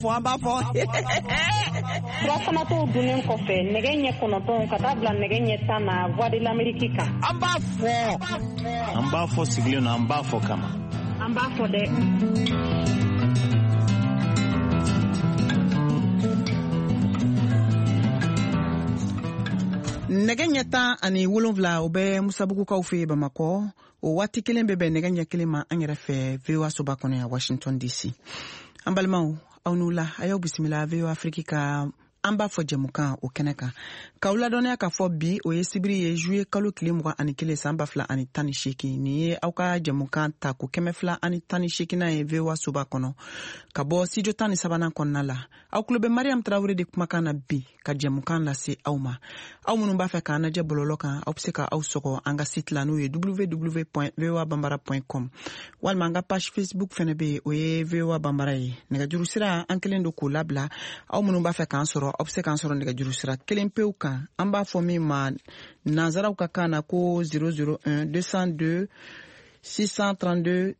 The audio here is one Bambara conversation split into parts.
Famba fo. Rafana to dunen kofe nege ɲɛ 9 ka taa bila nege ɲɛ 10 na Voix de l'Amérique kan. An b'a fɔ sigilen na an b'a fɔ kama. An b'a fɔ dɛ. Nɛgɛ ɲɛ 17 o bɛ Musabugukaw fɛ Bamakɔ o waati kelen bɛ bɛn nɛgɛ ɲɛ 1 ma an yɛrɛ fɛ VOA soba kɔnɔ ya Washington DC. An balimaw aw n'u la a y'aw bisimila VOA Afrique ka an b'a fɔ jɛmukan o kɛnɛ kan k'aw ladɔnniya k'a fɔ bi o ye sibiri ye juillet kalo tile 21 san 2018 nin ye aw ka jɛmukan ta ko 218 na ye VOA soba kɔnɔ ka bɔ studio 13 kɔnɔna la aw tulo bɛ Mariam Traoré de kumakan na bi ka jɛmukan lase aw ma aw minnu b'a fɛ k'an lajɛ bɔlɔlɔ kan aw bɛ se ka aw sɔgɔ an ka site la n'o ye www.voabambara.com walima an ka page Facebook fɛnɛ bɛ yen o ye VOA Bambara ye nɛgɛjuru sira an kelen don k'o labila aw minnu b'a fɛ k'an sɔrɔ aw bɛ se k'an sɔrɔ nɛgɛjuru sira kelen pewu kan an b'a fɔ min ma nanzaraw ka kan na ko 001 202 632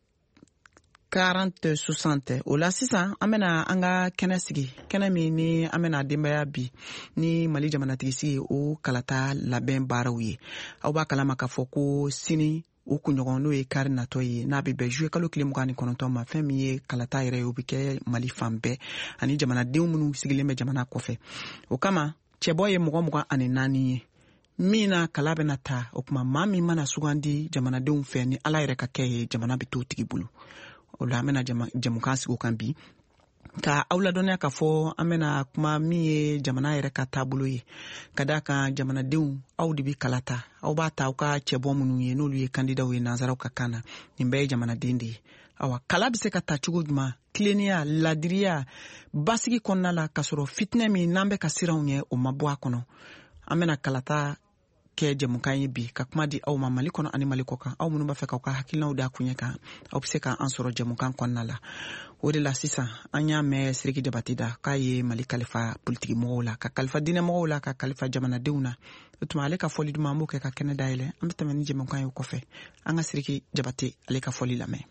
40 60 o la sisan an bɛna an ka kɛnɛ sigi kɛnɛ min ni an bɛna denbaya bi ni Mali jamanatigi sigi o kalata labɛn baaraw ye aw b'a kalama k'a fɔ ko sini o kunɲɔgɔn n'o ye kari natɔ ye n'a bɛ bɛn juillet kalo tile 29 ma fɛn min ye kalata yɛrɛ ye o bɛ kɛ Mali fan bɛɛ ani jamanadenw minnu sigilen bɛ jamana kɔfɛ o kama cɛbɔ ye 24 ye min na kala bɛna ta o kuma maa min mana sugandi jamanadenw fɛ ni Ala yɛrɛ ka kɛ ye jamana bɛ t'o tigi bolo o la an bɛna jɛmukan sigi o kan bi ka aw ladɔnniya k'a fɔ an bɛna kuma min ye jamana yɛrɛ ka taabolo ye ka d'a kan jamanadenw aw de bɛ kala ta aw b'a ta aw ka cɛbɔ minnu ye n'olu ye kandidaw ye nanzaraw ka kan na nin bɛɛ ye jamanaden de ye awa kala bɛ se ka ta cogo jumɛn tileniya ladiriya basigi kɔnɔna la k'a sɔrɔ fitinɛ min n'an bɛ ka siranw ye o ma bɔ a kɔnɔ an bɛna kalata kɛ jɛmukan ye bi ka kuma di aw ma Mali kɔnɔ ani Mali kɔ kan aw minnu b'a fɛ k'aw ka hakilinaw da kun ye kan aw bɛ se k'an sɔrɔ jɛmukan kɔnɔna la o de la sisan an y'a mɛn Sidiki Jabate da k'a ye Mali kalifa politiki mɔgɔw la ka kalifa diinɛ mɔgɔw la ka kalifa jamanadenw na o tuma ale ka fɔli duman an b'o kɛ ka kɛnɛ dayɛlɛ an bɛ tɛmɛ ni jɛmukan ye o kɔfɛ an ka Sidiki Jabate ale ka fɔli lamɛn.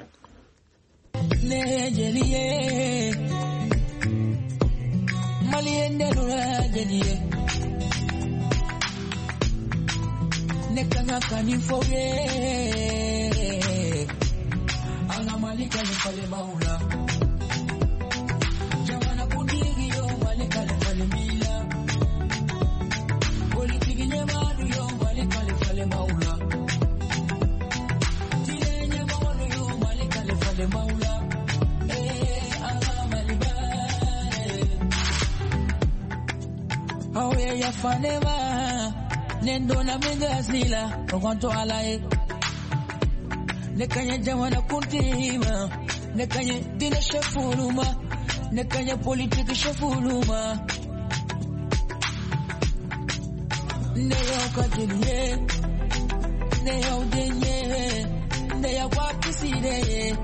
Nekanya kanifoye Ana malika nifale maula Jamana kundigi yo malika nifale mila Politiki nyemadu yo malika nifale maula Tile nyemadu yo malika nifale maula Ana malibane Awe ya fanema Nendo na mengazila Roganto alae Nekanya jamana kuntima Nekanya dina shafuluma Nekanya politiki shafuluma Neyo kajiliye Neyo denye Neya wapiside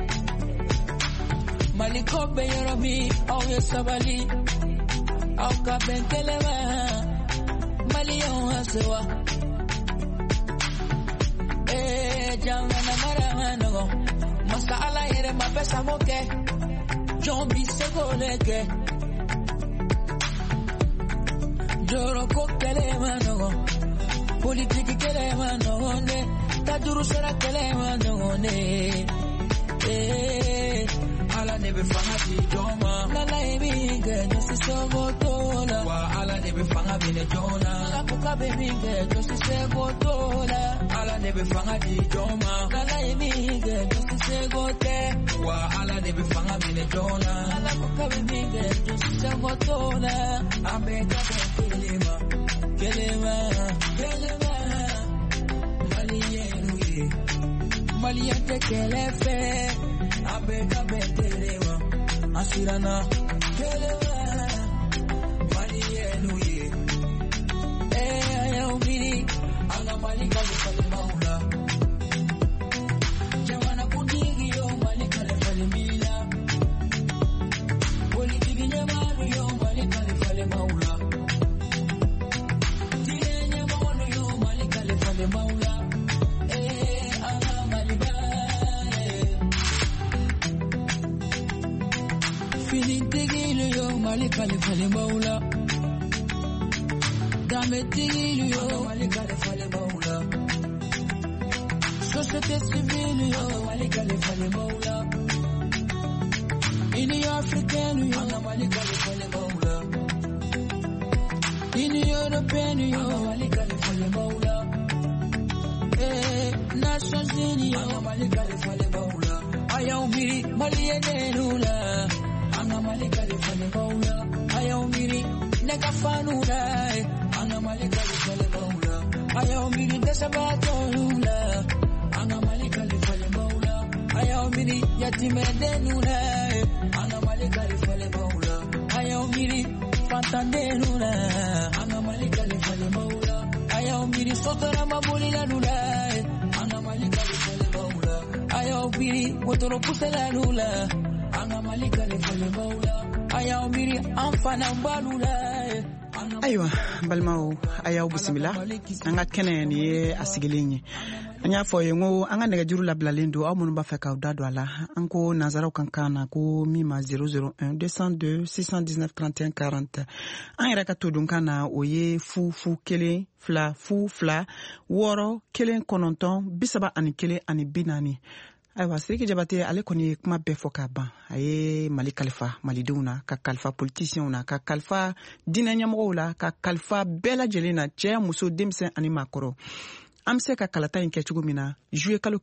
Malikobe yoromi Auye sabali Auka bentelema Malion hasewa Jangana maramano Masa ala yere mapesa moke Jombi segoleke Joro kokele mano Politiki kele mano ne Tajuru sera kele mano ne Ala nebe fangati joma Nala eminge Josi sogotola Wa ala nebe fanga bine jona La kuka beminge Josi segotola Ala nebe fangati joma Nala eminge Josi segote Wa ala nebe fanga bine jona La kuka beminge Josi segotola Ambeka kelema Kelema Kelema Maliyenu ye Maliyete kelefe Abeka betelema Asirana Kelema Maliyenu ye Yaumini Anga malika lefale maula Jamana kundigi yo malika lefale mila Politiki nyamanu yo malika lefale maula Tile nyamanu yo malika lefale maula Anga malibane Feeling big tigilu yo mali kalifale maula dame tigilu yo mali kalifale maula société civile yo mali kalifale maula ini africaine yo mali kalifale maula ini européenne yo mali kalifale maula Nations Unies yo mali kalifale maula ayaumiri mali yenelula anga mali kalifale maula ayaumiri nekafanula anga mali kalifale maula ayaumiri desabatolula anga mali kalifale maula ayaumiri yatimedenula anga mali kalifale maula ayaumiri fantandenula anga mali kalifale maula ayaumiri sotora mabulila lula anga mali kalifale maula ayaumiri motoro pusela lula anga mali kalifale maula ayaumiri amfana balula. Aywa balmao ayaw bismillah anga kene ni asigilenye anya fo yengo anga nega juru la blalendo aw munu ba feka dado ala anko nazara kankana ko mima 001 202 619 31 40 an yɛrɛ ka to dun kana oye fu kelen fila wɔɔrɔ kelen kɔnɔntɔn 31 ani 40. Aywa Sidiki Jabate ale kɔni kuma bɛɛ fɔ ka ban a ye Mali kalifa malidenw na ka kalifa politiciens na ka kalifa diinɛ ɲɛmɔgɔw la ka kalifa bɛɛ lajɛlen na cɛ muso denmisɛn ani maakɔrɔ an bɛ se ka kalata in kɛ cogo min na juillet kalo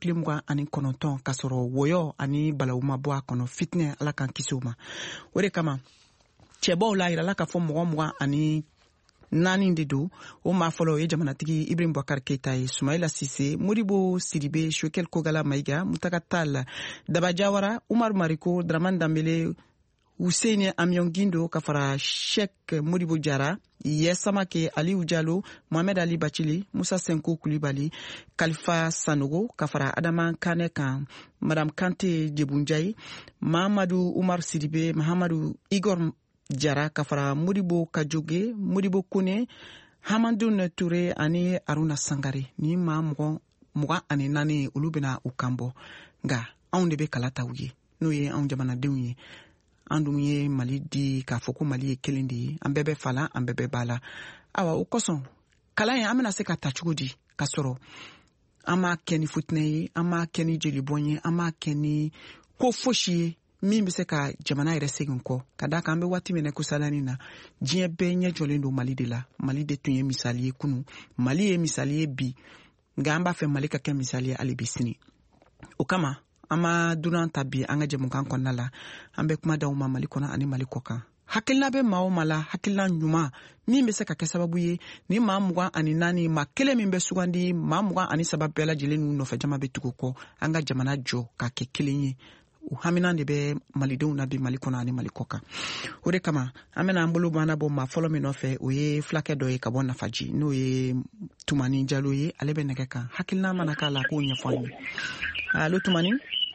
29 ka sɔrɔ wɔyɔ ani balawu ma bɔ a kɔnɔ fitinɛ ala kan kisi o ma o de kama cɛbaw la yirala ka fɔ mɔgɔ ani naani de do o ma fɔlɔ ye jamanatigi Ibrahim Boubacar Keita ye Soumaïla Cissé Modibo Sidibé Choguel Kogala Maïga Moutaka Tall Daba Jawara Oumar Mariko Dramane Dambélé Hussein Amiongindo kafara Cheikh Modibo Diarra Yesamake Aliou Diallo Mohamed Ali Bachili Moussa Senko Koulibaly Khalifa Sanogo kafara Adama Kane kan Madame Kanté Djebunjaï Mahamadou Oumar Sidibé Mahamadou Igor Jara kafara Modibo Kajoge Modibo Kone Hamadoun Touré ani Aruna Sangare ni ma mɔgɔ ani naani olu bɛna u kanbɔ nga anw de bɛ kalata u ye n'o ye anw jamanadenw ye an dun ye Mali di k'a fɔ ko Mali ye kelen de ye an bɛɛ bɛ fa la an bɛɛ bɛ ba la awa o kosɔn kalan ye an bɛna se ka ta cogo di ka sɔrɔ an m'a kɛ ni futinɛ ye an m'a kɛ ni jelibɔn ye an m'a kɛ ni ko fosi ye min bɛ se ka jamana yɛrɛ segin kɔ ka da kan an bɛ waati min na ko salani na diɲɛ bɛɛ ɲɛ jɔlen don Mali de la Mali de tun ye misali ye kunun Mali ye misali ye bi nga an b'a fɛ Mali ka kɛ misali ye hali bi sini o kama an ma dunan ta bi an ka jɛmukan kɔnɔna la an bɛ kuma d'aw ma Mali kɔnɔ ani Mali kɔ kan hakilina bɛ maa o maa la hakilina ɲuman min bɛ se ka kɛ sababu ye ni maa 24 maa kelen min bɛ sugandi maa 23 bɛɛ lajɛlen n'u nɔfɛ jama bɛ tugu kɔ an ka jamana jɔ ka kɛ kelen ye o haminan de bɛ malidenw na bi Mali kɔnɔ ani Mali kɔ kan o de kama an bɛna an bolo bana bɔ maa fɔlɔ min nɔfɛ o ye fulakɛ dɔ ye ka bɔ Nafaji n'o ye Tumani Jalo ye ale bɛ nɛgɛ kan hakilina mana k'a la k'o ɲɛfɔ an ye allo Tumani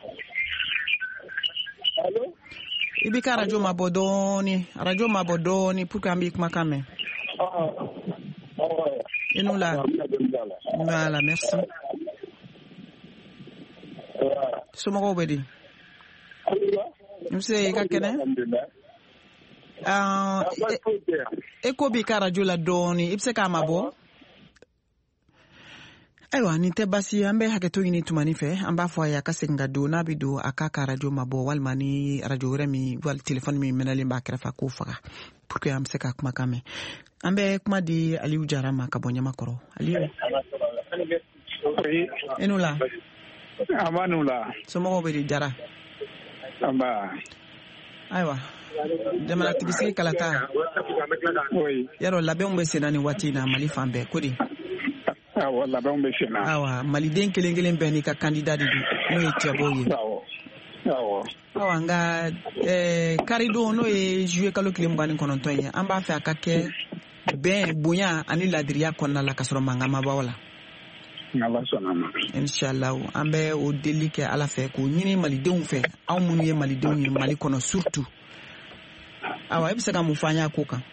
i b'i ka radio mabɔ dɔɔni pour que an b'i kumakan mɛn i n'u la voilà merci somɔgɔw bɛ di nse ka kɛnɛ e ko b'i ka radio la dɔɔni i bɛ se k'a mabɔ ayiwa nin tɛ basi an bɛ hakɛto ɲini Tumani fɛ an b'a fɔ a ye a ka segin ka don n'a bɛ don a k'a ka radio mabɔ walima ni radio wɛrɛ min wali telefɔni min mɛnɛlen b'a kɛrɛfɛ k'o faga pour que an bɛ se ka kumakan mɛn an bɛ kuma di Aliou Jara ma ka bɔ Ɲamakɔrɔ Aliou i n'u la amanu la somɔgɔw bɛ di Jara amba ayiwa jamanatigi sigi kalata yarɔ labɛnw bɛ sen na nin waati in na Mali fan bɛɛ ko di awɔ labɛnw bɛ sen na awa maliden kelen kelen bɛɛ n'i ka candidat de don n'o ye cɛbɔw ye awa nka karidon n'o ye juillet kalo 29 ye an b'a fɛ a ka kɛ bɛn bonya ani ladiriya kɔnɔna la ka sɔrɔ mankan ma b'aw la inshallah an bɛ o deli kɛ Ala fɛ k'o ɲini malidenw fɛ aw minnu ye malidenw ye Mali kɔnɔ surtout awa e bɛ se ka mun fɔ an y'a ko kan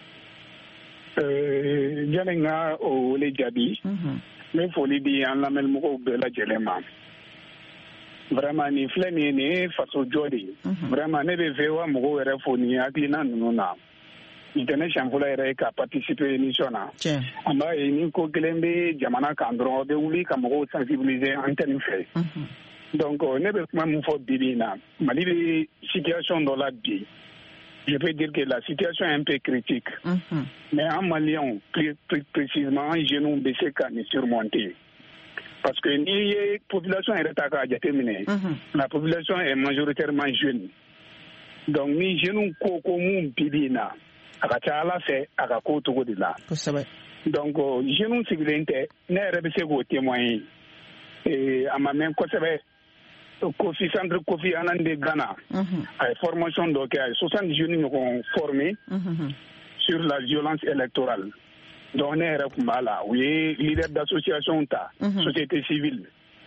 jani n ka o wele jaabi n bɛ foli di an lamɛnmɔgɔw bɛɛ lajɛlen ma vraiment ni filɛ nin ye faso jɔ de ye vraiment ne bɛ VOA mɔgɔw yɛrɛ fo ni hakilina ninnu na nin tɛ ne siɲɛ fɔlɔ yɛrɛ ye ka participer émission na an b'a ye ni ko kelen bɛ jamana kan dɔrɔn a bɛ wuli ka mɔgɔw sensibiliser antenne fɛ donc ne bɛ kuma min fɔ bi in na Mali bɛ situation dɔ la bi je peux dire que la situation est un peu critique mais en Maliens plus précisément en jeunes bɛ se ka nin surmonter. Parce que ni population est à jateminɛ la population est majoritairement jeune donc ni jeune ko mun bibi na a ka ca Ala fɛ a ka ko togo de la donc jeune sigilen tɛ ne yɛrɛ bɛ se k'o témoigner a ma mɛn kosɛbɛ Kofi centre Kofi Annan de Ghana a ye formation dɔ kɛ a ye 60 jeunes ɲɔgɔn formé sur la violence électorale. Donc ne yɛrɛ kun b'a la u ye leader d'association ta société civile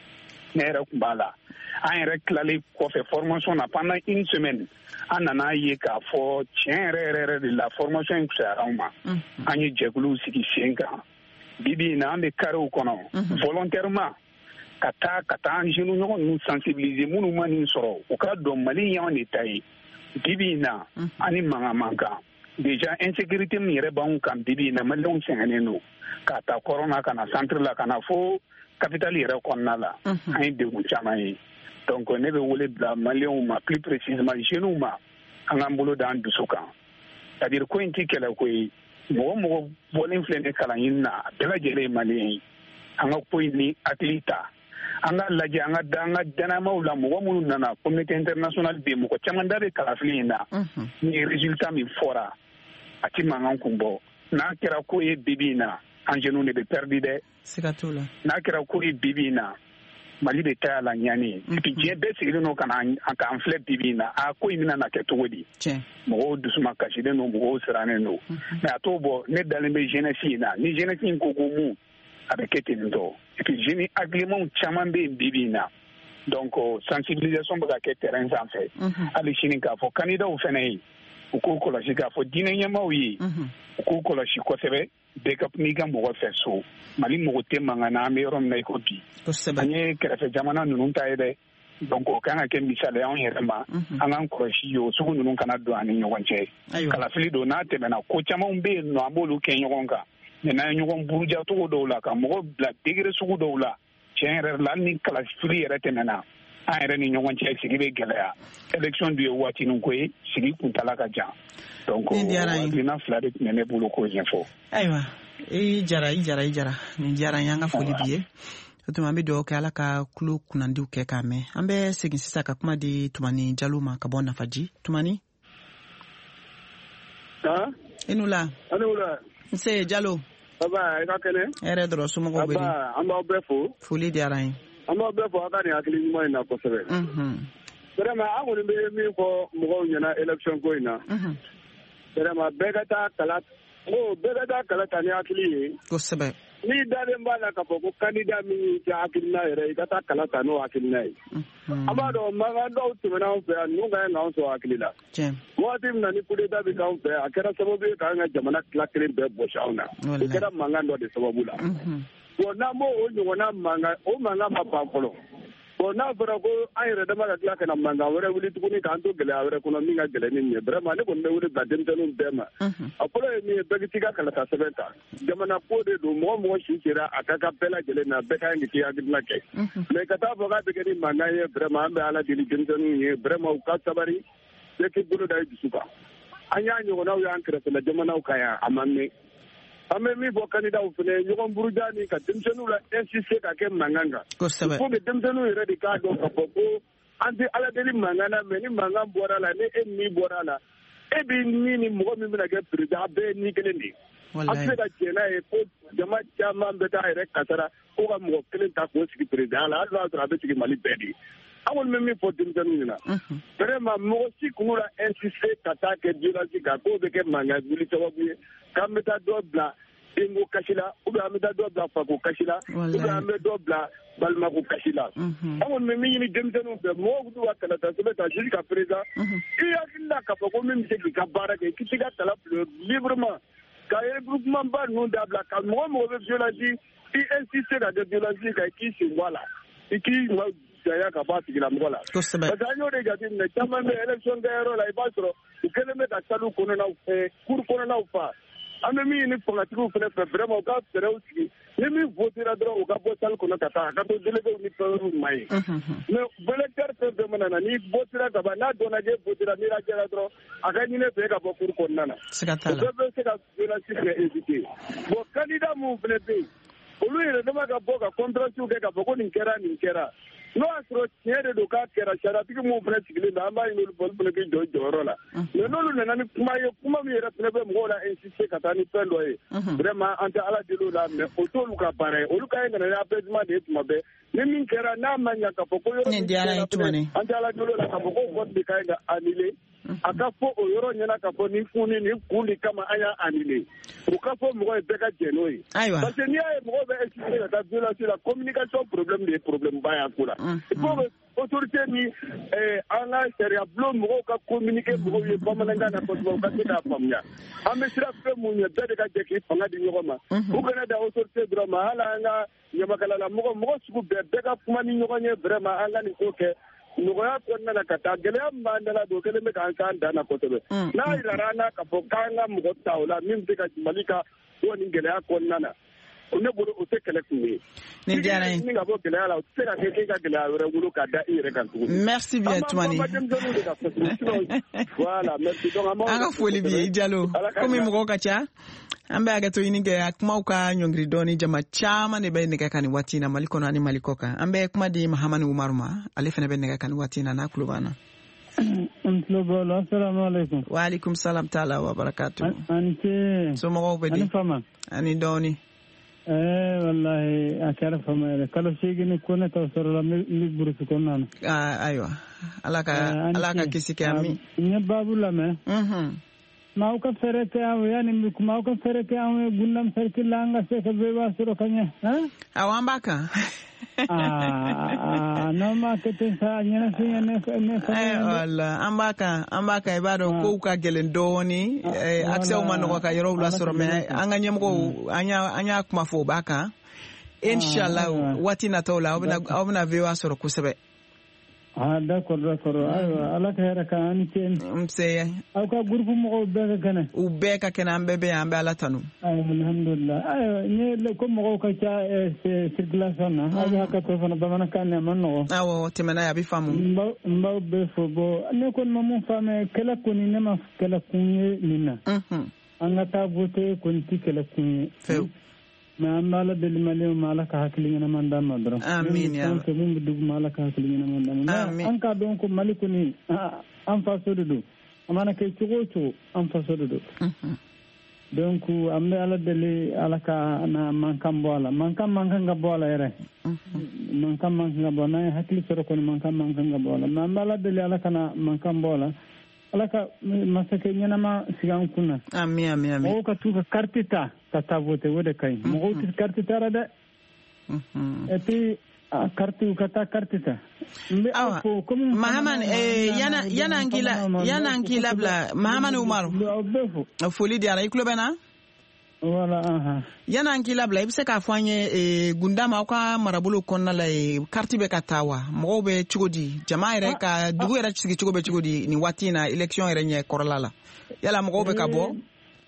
ne yɛrɛ kun b'a la an yɛrɛ tilalen kɔfɛ formation na pendant une semaine an nana ye k'a fɔ tiɲɛ yɛrɛ de la formation in fisayara anw ma an ye jɛkuluw sigi sen kan bibi in na an bɛ carrew kɔnɔ volontairement ka taa an jeunes ɲɔgɔn ninnu sensibiliser minnu ma nin sɔrɔ u ka dɔn Mali y'anw de ta ye bibi in na ani mankan kan. Déjà insécurité min yɛrɛ b'anw kan bibi in na Maliens sɛgɛnnen don k'a ta kɔrɔna ka na centre la ka na fo capitale yɛrɛ kɔnɔna la an ye degun caman ye donc ne bɛ wele bila Maliens ma plus précisément jeunes ma an k'an bolo d'an dusu kan c'est à dire ko in tɛ kɛlɛ ko ye mɔgɔ bɔlen filɛ ne kalan ɲini na a bɛɛ lajɛlen ye Malien ye an ka ko in ni hakili ta an ka lajɛ an ka da an ka danamaw la mɔgɔ minnu nana communauté internationale bɛ mɔgɔ caman da bɛ kalafili in na ni résultat min fɔra a ti mankan kun bɔ n'a kɛra ko ye bibi in na an jeunes de bɛ perdu dɛ n'a kɛra ko ye bibi in na Mali bɛ taa la ɲani et puis diɲɛ bɛɛ sigilen don ka k'an filɛ bibi in na a ko in bɛna na kɛ cogo di mɔgɔw dusuma kasilen don mɔgɔw sirannen don mais a t'o bɔ ne dalen bɛ jeunesse in na ni jeunesse in ko mun a bɛ kɛ ten tɔ et puis jeunes hakilimɛw caman bɛ yen bibi in na donc sensibilisation bɛ ka kɛ terrain sanfɛ hali sini k'a fɔ candidatw fana ye u k'u kɔlɔsi k'a fɔ diinɛ ɲɛmaaw ye u k'u kɔlɔsi kosɛbɛ bɛɛ ka n'i ka mɔgɔ fɛ so Mali mɔgɔ tɛ mankan na an bɛ yɔrɔ min na i ko bi an ye kɛrɛfɛ jamana ninnu ta ye dɛ donc o kan ka kɛ misali anw yɛrɛ ma an k'an kɔlɔsi o sugu ninnu kana don an ni ɲɔgɔn cɛ kalafili don n'a tɛmɛna ko camanw bɛ yen nɔ an b'olu kɛ ɲɔgɔn kan mais n'an ye ɲɔgɔn buruja cogo dɔw la ka mɔgɔ bila degré sugu dɔw la tiɲɛ yɛrɛ la hali ni kalafili yɛrɛ tɛmɛna an yɛrɛ ni ɲɔgɔn cɛ sigi bɛ gɛlɛya élection dun ye waatinin ko ye sigi kuntala ka jan donc hakilina fila de tun bɛ ne bolo k'o ɲɛfɔ. Ayiwa i jara nin diyara n ye an ka foli b'i ye o tuma an bɛ dugawu kɛ Ala ka tulo kunnandiw kɛ k'a mɛn an bɛ segin sisan ka kuma di Tumani Jalo ma ka bɔ Nafaji. Tumani i n'u la nse Jalo baba i ka kɛnɛ hɛrɛ dɔrɔn somɔgɔw bɛ di an b'aw bɛɛ fo foli diyara n ye an b'aw bɛɛ fo aw ka nin hakili ɲuman in na kosɛbɛ vraiment an kɔni bɛ min fɔ mɔgɔw ɲɛna élection ko in na vraiment bɛɛ ka taa kala ta ni hakili ye kosɛbɛ n'i dalen b'a la k'a fɔ ko candidat min y'i kɛ hakilina yɛrɛ i ka taa kala ta n'o hakilina ye an b'a dɔn mankan dɔw tɛmɛna anw fɛ yan ninnu ka ɲi k'anw sɔrɔ hakili la waati min na ni coup d'état bɛ k'anw fɛ a kɛra sababu ye k'an ka jamana tila kelen bɛɛ bɔsi anw na o kɛra mankan dɔ de sababu la bon n'an b'o ɲɔgɔnna mankan o mankan ma ban fɔlɔ bon n'a fɔra ko an yɛrɛ dama ka tila ka na mankan wɛrɛ wuli tuguni k'an to gɛlɛya wɛrɛ kɔnɔ min ka gɛlɛn ni nin ye vraiment ne kɔni bɛ wuli bila denmisɛnninw bɛɛ ma a fɔlɔ ye min ye bɛɛ k'i ka kalata sɛbɛn ta jamana ko de don mɔgɔ si sera a ka bɛɛ lajɛlen na bɛɛ ka ɲi k'i hakilina kɛ mais ka taa fɔ k'a bɛ kɛ ni mankan ye vraiment an bɛ Ala deli denmisɛnninw ye vraiment u ka sabari bɛɛ k'i bolo da i dusu kan an y'a ɲɔgɔnnaw y'an kɛrɛfɛla jamanaw kan yan a ma mɛn an bɛ min fɔ candidatw fana ɲɔgɔn buruja ni ka denmisɛnninw la insister ka kɛ mankan kan kosɛbɛ faut que denmisɛnninw yɛrɛ de k'a dɔn k'a fɔ ko an tɛ Ala deli mankan na mais ni mankan bɔra la ni e ni bɔra la e bɛ ni ni mɔgɔ min bɛna kɛ président a bɛɛ ye ni kelen de ye an tɛ se ka jɛ n'a ye ko jama caman bɛ taa yɛrɛ kasara ko ka mɔgɔ kelen ta k'o sigi président la hali n'a sɔrɔ a bɛ sigi Mali bɛɛ de an kɔni bɛ min fɔ denmisɛnninw ɲɛna vraiment mɔgɔ si kun la insister ka taa kɛ violence kan k'o bɛ kɛ mankan wuli sababu ye k'an bɛ taa dɔ bila denko kasi la ou bien an bɛ taa dɔ bila fako kasi la ou bien an bɛ dɔ bila balimako kasi la an kɔni bɛ min ɲini denmisɛnninw fɛ mɔgɔw bɛ ka kalata sɛbɛn ta jusqu'à présent i hakili la k'a fɔ ko min bɛ se k'i ka baara kɛ i k'i ka kala fili librement ka regroupement ba ninnu dabila ka mɔgɔ bɛ violence i insister ka kɛ violence kan i k'i sen bɔ a la i k'i fisaya ka ba tigila mɔgɔ la parce que an y'o de jateminɛ caman bɛ élection kɛyɔrɔ la i b'a sɔrɔ u kɛlen bɛ ka salle kɔnɔnaw cour kɔnɔnaw fa an bɛ min ɲini fangatigiw fana fɛ vraiment u ka fɛɛrɛw sigi ni min votera dɔrɔn u ka bɔ salle kɔnɔ ka taa a ka to déléguéw ni fɛnw ma ye mais électeur fɛn fɛn mana na ni votera ka ban n'a dɔnna k'e votera n'i lajɛra dɔrɔn a ka ɲini fɛ e ka bɔ cour kɔnɔna na o bɛɛ bɛ se ka violence fɛnɛ éviter bon candidat mun fɛnɛ bɛ yen olu yɛrɛ dama ka bɔ ka contractions kɛ ka fɔ ko nin kɛra n'o y'a sɔrɔ tiɲɛ de don k'a kɛra saratigi mun fana sigilen don an b'a ɲini olu fana k'i jɔ jɔyɔrɔ la mais n'olu nana ni kuma ye kuma min yɛrɛ fana bɛ mɔgɔw la insister ka taa ni fɛn dɔ ye vraiment an tɛ ala deli o la mais o t'olu ka baara ye olu ka ye nana ni apaisement de ye tuma bɛɛ ni min kɛra n'a ma ɲa ka fɔ ko yɔrɔ min kɛra an tɛ ala deli o la ka fɔ ko vote de ka ɲi ka annuler a ka fɔ o yɔrɔ ɲɛna ka fɔ nin kun de kama an y'a annuler u ka fɔ mɔgɔ ye bɛɛ ka jɛ n'o ye parce que n'i y'a ye mɔgɔw bɛ expliquer ka taa violence la communication problème de ye problème ba y'a ko la il faut que autorité ni an ka sariya bulon mɔgɔw ka communiquer mɔgɔw ye bamanankan na kosɛbɛ u ka se k'a faamuya an bɛ sira fɛn mun ye bɛɛ de ka jɛ k'i fanga di ɲɔgɔn ma u kana da autorité dɔrɔn ma hali an ka ɲamakalala mɔgɔ sugu bɛɛ ka kuma ni ɲɔgɔn ye vraiment an ka nin ko kɛ nɔgɔya kɔnɔna na ka taa gɛlɛya min b'an da la don kelen bɛ k'an k'an dan na kosɛbɛ n'a yirara an na ka fɔ k'an ka mɔgɔ ta o la min bɛ se ka Mali ka bɔ nin gɛlɛya kɔnɔna na ne bolo o tɛ kɛlɛ kun ye ni ka bɔ gɛlɛya la o tɛ se ka kɛ k'e ka gɛlɛya wɛrɛ wolo k'a da i yɛrɛ kan tuguni merci bien Tumani voilà merci donc an ka foli b'i ye Jalo komi mɔgɔw ka ca an bɛ hakɛto ɲini kɛ a kumaw ka ɲɔngiri dɔɔni jama caman de bɛ nɛgɛ kan nin waati na Mali kɔnɔ ani Mali kɔ kan an bɛ kuma di Mahamani Umaru ma ale fana bɛ nɛgɛ kan nin waati na n'a tulo b'an na assalamu alaikum wa alaikum salam ta'ala wa barakatuh anti somɔgɔw bɛ di ani dɔɔni wallahi a kɛra fama yɛrɛ kalo seegin ko ne t'aw sɔrɔla mi burusi kɔnɔna na ayiwa ala ka kisi kɛ ami n ye baabu lamɛn maaw ka fɛɛrɛ kɛ aw yani n bɛ kuma aw ka fɛɛrɛ kɛ anw ye gundam cercle la an ka se ka bɛɛ sɔrɔ ka ɲɛ awɔ an b'a kan n'aw ma kɛ ten sa a ɲɛnafin ne wala an b'a kan i b'a dɔn kow ka gɛlɛn dɔɔni accès ma nɔgɔ ka yɔrɔw la sɔrɔ mais an ka ɲɛmɔgɔw an y'a kuma fɔ o b'a kan inshallah waati nataw la aw bɛna VOA sɔrɔ kosɛbɛ d'accord ayiwa ala ka hɛrɛ k'an ani ce aw ka groupe mɔgɔw bɛɛ ka kɛnɛ u bɛɛ ka kɛnɛ an bɛɛ bɛ yan an bɛ ala tanu alhamdulillah ayiwa ko mɔgɔw ka ca circulation na aw bɛ hakɛto fana bamanankan na a man nɔgɔ awɔ tɛmɛna ye a bɛ faamu n b'aw bɛɛ fo bon ne kɔni ma mun faamu kɛlɛ kɔni ne ma kɛlɛ kun ye nin na an ka taa voter kɔni tɛ kɛlɛ kun ye fewu mais an b'a la deli maliyɛnw ma ala ka hakili ɲɛnama d'an ma dɔrɔn amin ya rabbi min bɛ dugu ma ala ka hakili ɲɛnama d'an ma an k'a dɔn ko Mali kɔni an faso de don a mana kɛ cogo o cogo an faso de don donc an bɛ ala deli ala ka na mankan bɔ a la mankan ka bɔ a la yɛrɛ mankan ka bɔ n'an ye hakili sɔrɔ kɔni mankan ka bɔ a la mais an bɛ ala deli ala ka na mankan bɔ a la ala ka masakɛ ɲɛnama sigi an kun na amin mɔgɔw ka t'u ka carte ta ka taa voter o de ka ɲi mɔgɔw tɛ carte ta la dɛ et puis carte ka taa carte ta Mahamani yana k'i labila Mahamani Umaru foli diyara i tulo bɛ na voilà yana k'i labila i bɛ se k'a fɔ an ye Gundama aw ka marabolo kɔnɔna la carte bɛ ka taa wa mɔgɔw bɛ cogo di jama yɛrɛ ka dugu yɛrɛ sigi cogo bɛ cogo di nin waati in na élection yɛrɛ ɲɛ kɔrɔla la yala mɔgɔw bɛ ka bɔ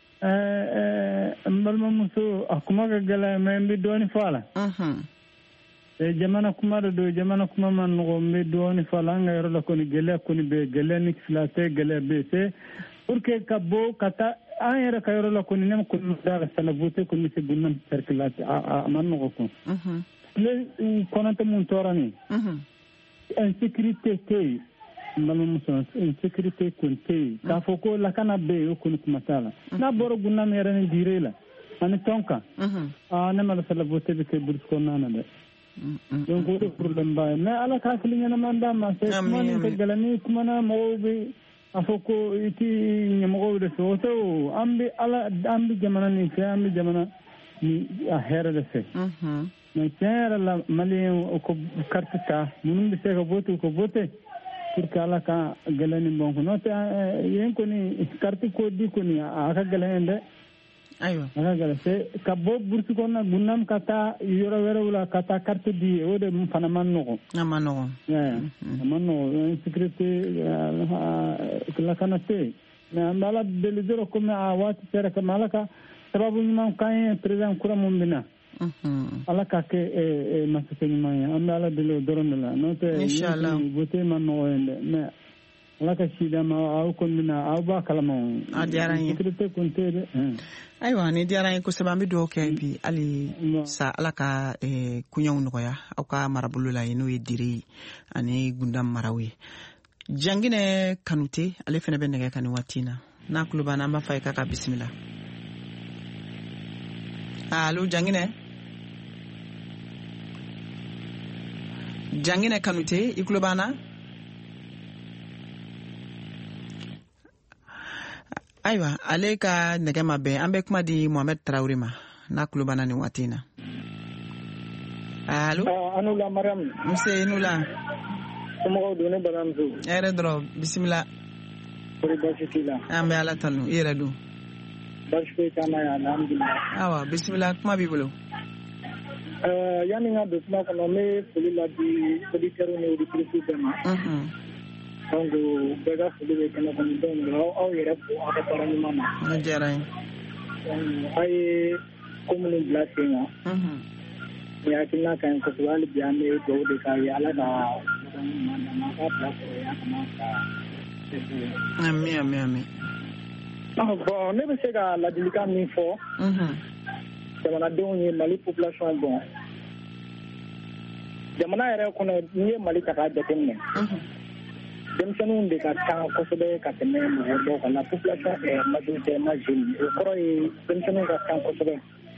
n balimamuso a kuma ka gɛlɛn mais n bɛ dɔɔnin fɔ a la jamana kuma de don jamana kuma man nɔgɔ n bɛ dɔɔnin fɔ a la an ka yɔrɔ la kɔni gɛlɛya kɔni bɛ gɛlɛya ni fila tɛ gɛlɛya bɛ c'est pour que ka bɔ ka taa an yɛrɛ ka yɔrɔ la kɔni ne kɔni da la sala voter kɔni se bunna cercle a man nɔgɔ ko le kɔnɔtɛ mun tɔɔrɔ ni insécurité tɛ yen n balimamuso insécurité kɔni tɛ yen k'a fɔ ko lakana bɛ yen o kɔni kuma t'a la n'a bɔra gunna min yɛrɛ ni diire la ani tɔn kan ne ma la sala voter bɛ kɛ burusi kɔnɔna na dɛ donc o de problème ba ye mais ala ka hakili ɲɛnama d'a ma c'est kuma nin ka gɛlɛn ni kumana mɔgɔw bɛ a fɔ ko i tɛ ɲɛmɔgɔw de fɛ o tɛ o an bɛ jamana nin fɛ an bɛ jamana ni a hɛrɛ de fɛ mais tiɲɛ yɛrɛ la maliyɛn o ko carte ta minnu bɛ se ka voter u ko voter pour que ala ka gɛlɛn nin bɔn n'o tɛ yen kɔni carte ko di kɔni a ka gɛlɛn dɛ Ala se ka bo burtu ko na gunam kata yoro wero la kata carte di o de fana manno manno manno sécurité la kanate na mala delidero comme awati tera malaka sababu nyuma kan président kura mumbina ala ka ke masakeni maya amala delo doronela no te inshallah bote manno ende mais ala ka shida ma aw kondina aw ba kalama adiaranye sécurité kontere aywa ni diaranye ko sabambi do ke bi ali sa ala ka kunyaw noya aw ka marabulu la yino yediri ani gundam marawi jangine kanute ale fene ben nege kanu watina na kulubana ma fay ka bismillah allo jangine kanute ikulubana aywa ale ka nege mabe ambe kuma di Mohamed Traoré ma na kulubana ni watina allo anula maram mse nula Como done baramzu. Ere dro bismillah. Puri basitila. Ambe ala tanu ere du. Bashpe kana ya alhamdulillah. Awa bismillah kuma bibulu. Yani nga dosma kono me puli la di puli teru ne di kristu tema. Donc bega puli kana kono don au yere ko aka parani mama. Najarai. Ai komunun blasinga. Ya kina kan ko wali biame do de ka ya ala da Ami. Bon, ne bɛ se ka ladilikan min fɔ jamanadenw ye Mali population bon jamana yɛrɛ kɔnɔ n'i ye Mali ta k'a jateminɛ denmisɛnninw de ka ca kosɛbɛ ka tɛmɛ mɔgɔ dɔw kan la population est majoritairement jeune o kɔrɔ ye denmisɛnninw ka ca kosɛbɛ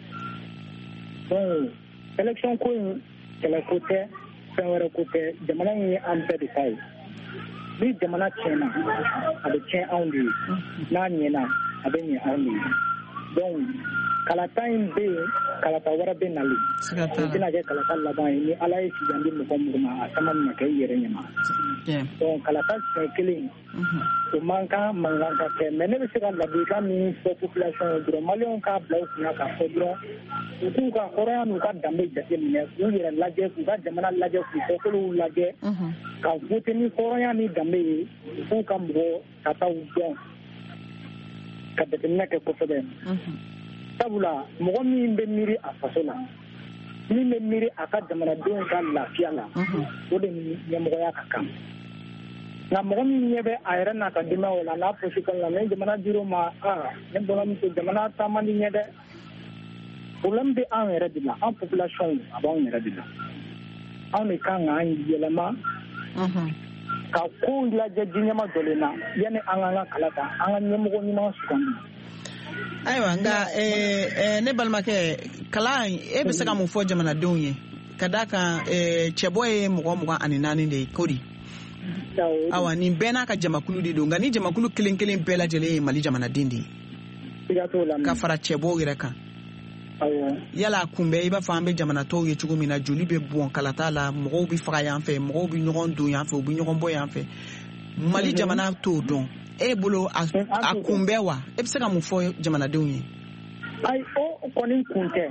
donc élection ko in kɛlɛko tɛ fɛn wɛrɛ ko tɛ jamana in ye an bɛɛ de ta ye ni jamana tiɲɛna a bɛ tiɲɛ anw de ye n'a ɲɛna a bɛ ɲɛ anw de ye donc kalata in bɛ yen kalata wɛrɛ bɛ nalen o tɛna kɛ kalata laban ye ni ala ye sijan di mɔgɔ minnu ma a caman bɛna kɛ i yɛrɛ ɲɛma donc kalata siɲɛ kelen o man kan mankan ka kɛ mais ne bɛ se ka ladilikan min fɔ population ye dɔrɔn maliyɛnw k'a bila u kunna k'a fɔ dɔrɔn u k'u ka hɔrɔnya n'u ka danbe jateminɛ k'u yɛrɛ lajɛ k'u ka jamana lajɛ k'u kɔkolow lajɛ ka vote ni hɔrɔnya ni danbe ye k'u ka mɔgɔ ka taa u dɔn ka jateminɛ kɛ kosɛbɛ sabula mɔgɔ min bɛ miiri a faso la min bɛ miiri a ka jamanadenw ka lafiya la o de ɲɛmɔgɔya ka kan nka mɔgɔ min ɲɛ bɛ a yɛrɛ n'a ka denbayaw la n'a posi kɔnɔ la ni jamana dir'o ma ne balimamuso jamana taa man di ɲɛ dɛ problème bɛ an yɛrɛ de la an population a b'anw yɛrɛ de la anw de kan k'an yɛlɛma ka kow lajɛ diɲɛma jɔlen na yanni an k'an ka kala ta an ka ɲɛmɔgɔ ɲuman sugandi. Ayiwa nka ne balimakɛ kalan e bɛ se ka mun fɔ jamanadenw ye ka d'a kan cɛbɔ ye mɔgɔ 24 de ye kodi awa nin bɛɛ n'a ka jamakulu de don nka ni jamakulu kelen kelen bɛɛ lajɛlen ye Mali jamanaden de ye ka fara cɛbɔw yɛrɛ kan yala kunbɛ i b'a fɔ an bɛ jamana tɔw ye cogo min na joli bɛ bɔn kalata la mɔgɔw bɛ faga yan fɛ mɔgɔw bɛ ɲɔgɔn don yan fɛ u bɛ ɲɔgɔn bɔ yan fɛ Mali jamana t'o dɔn e bolo a kunbɛ wa e bɛ se ka mun fɔ jamanadenw ye ayi o kɔni kun tɛ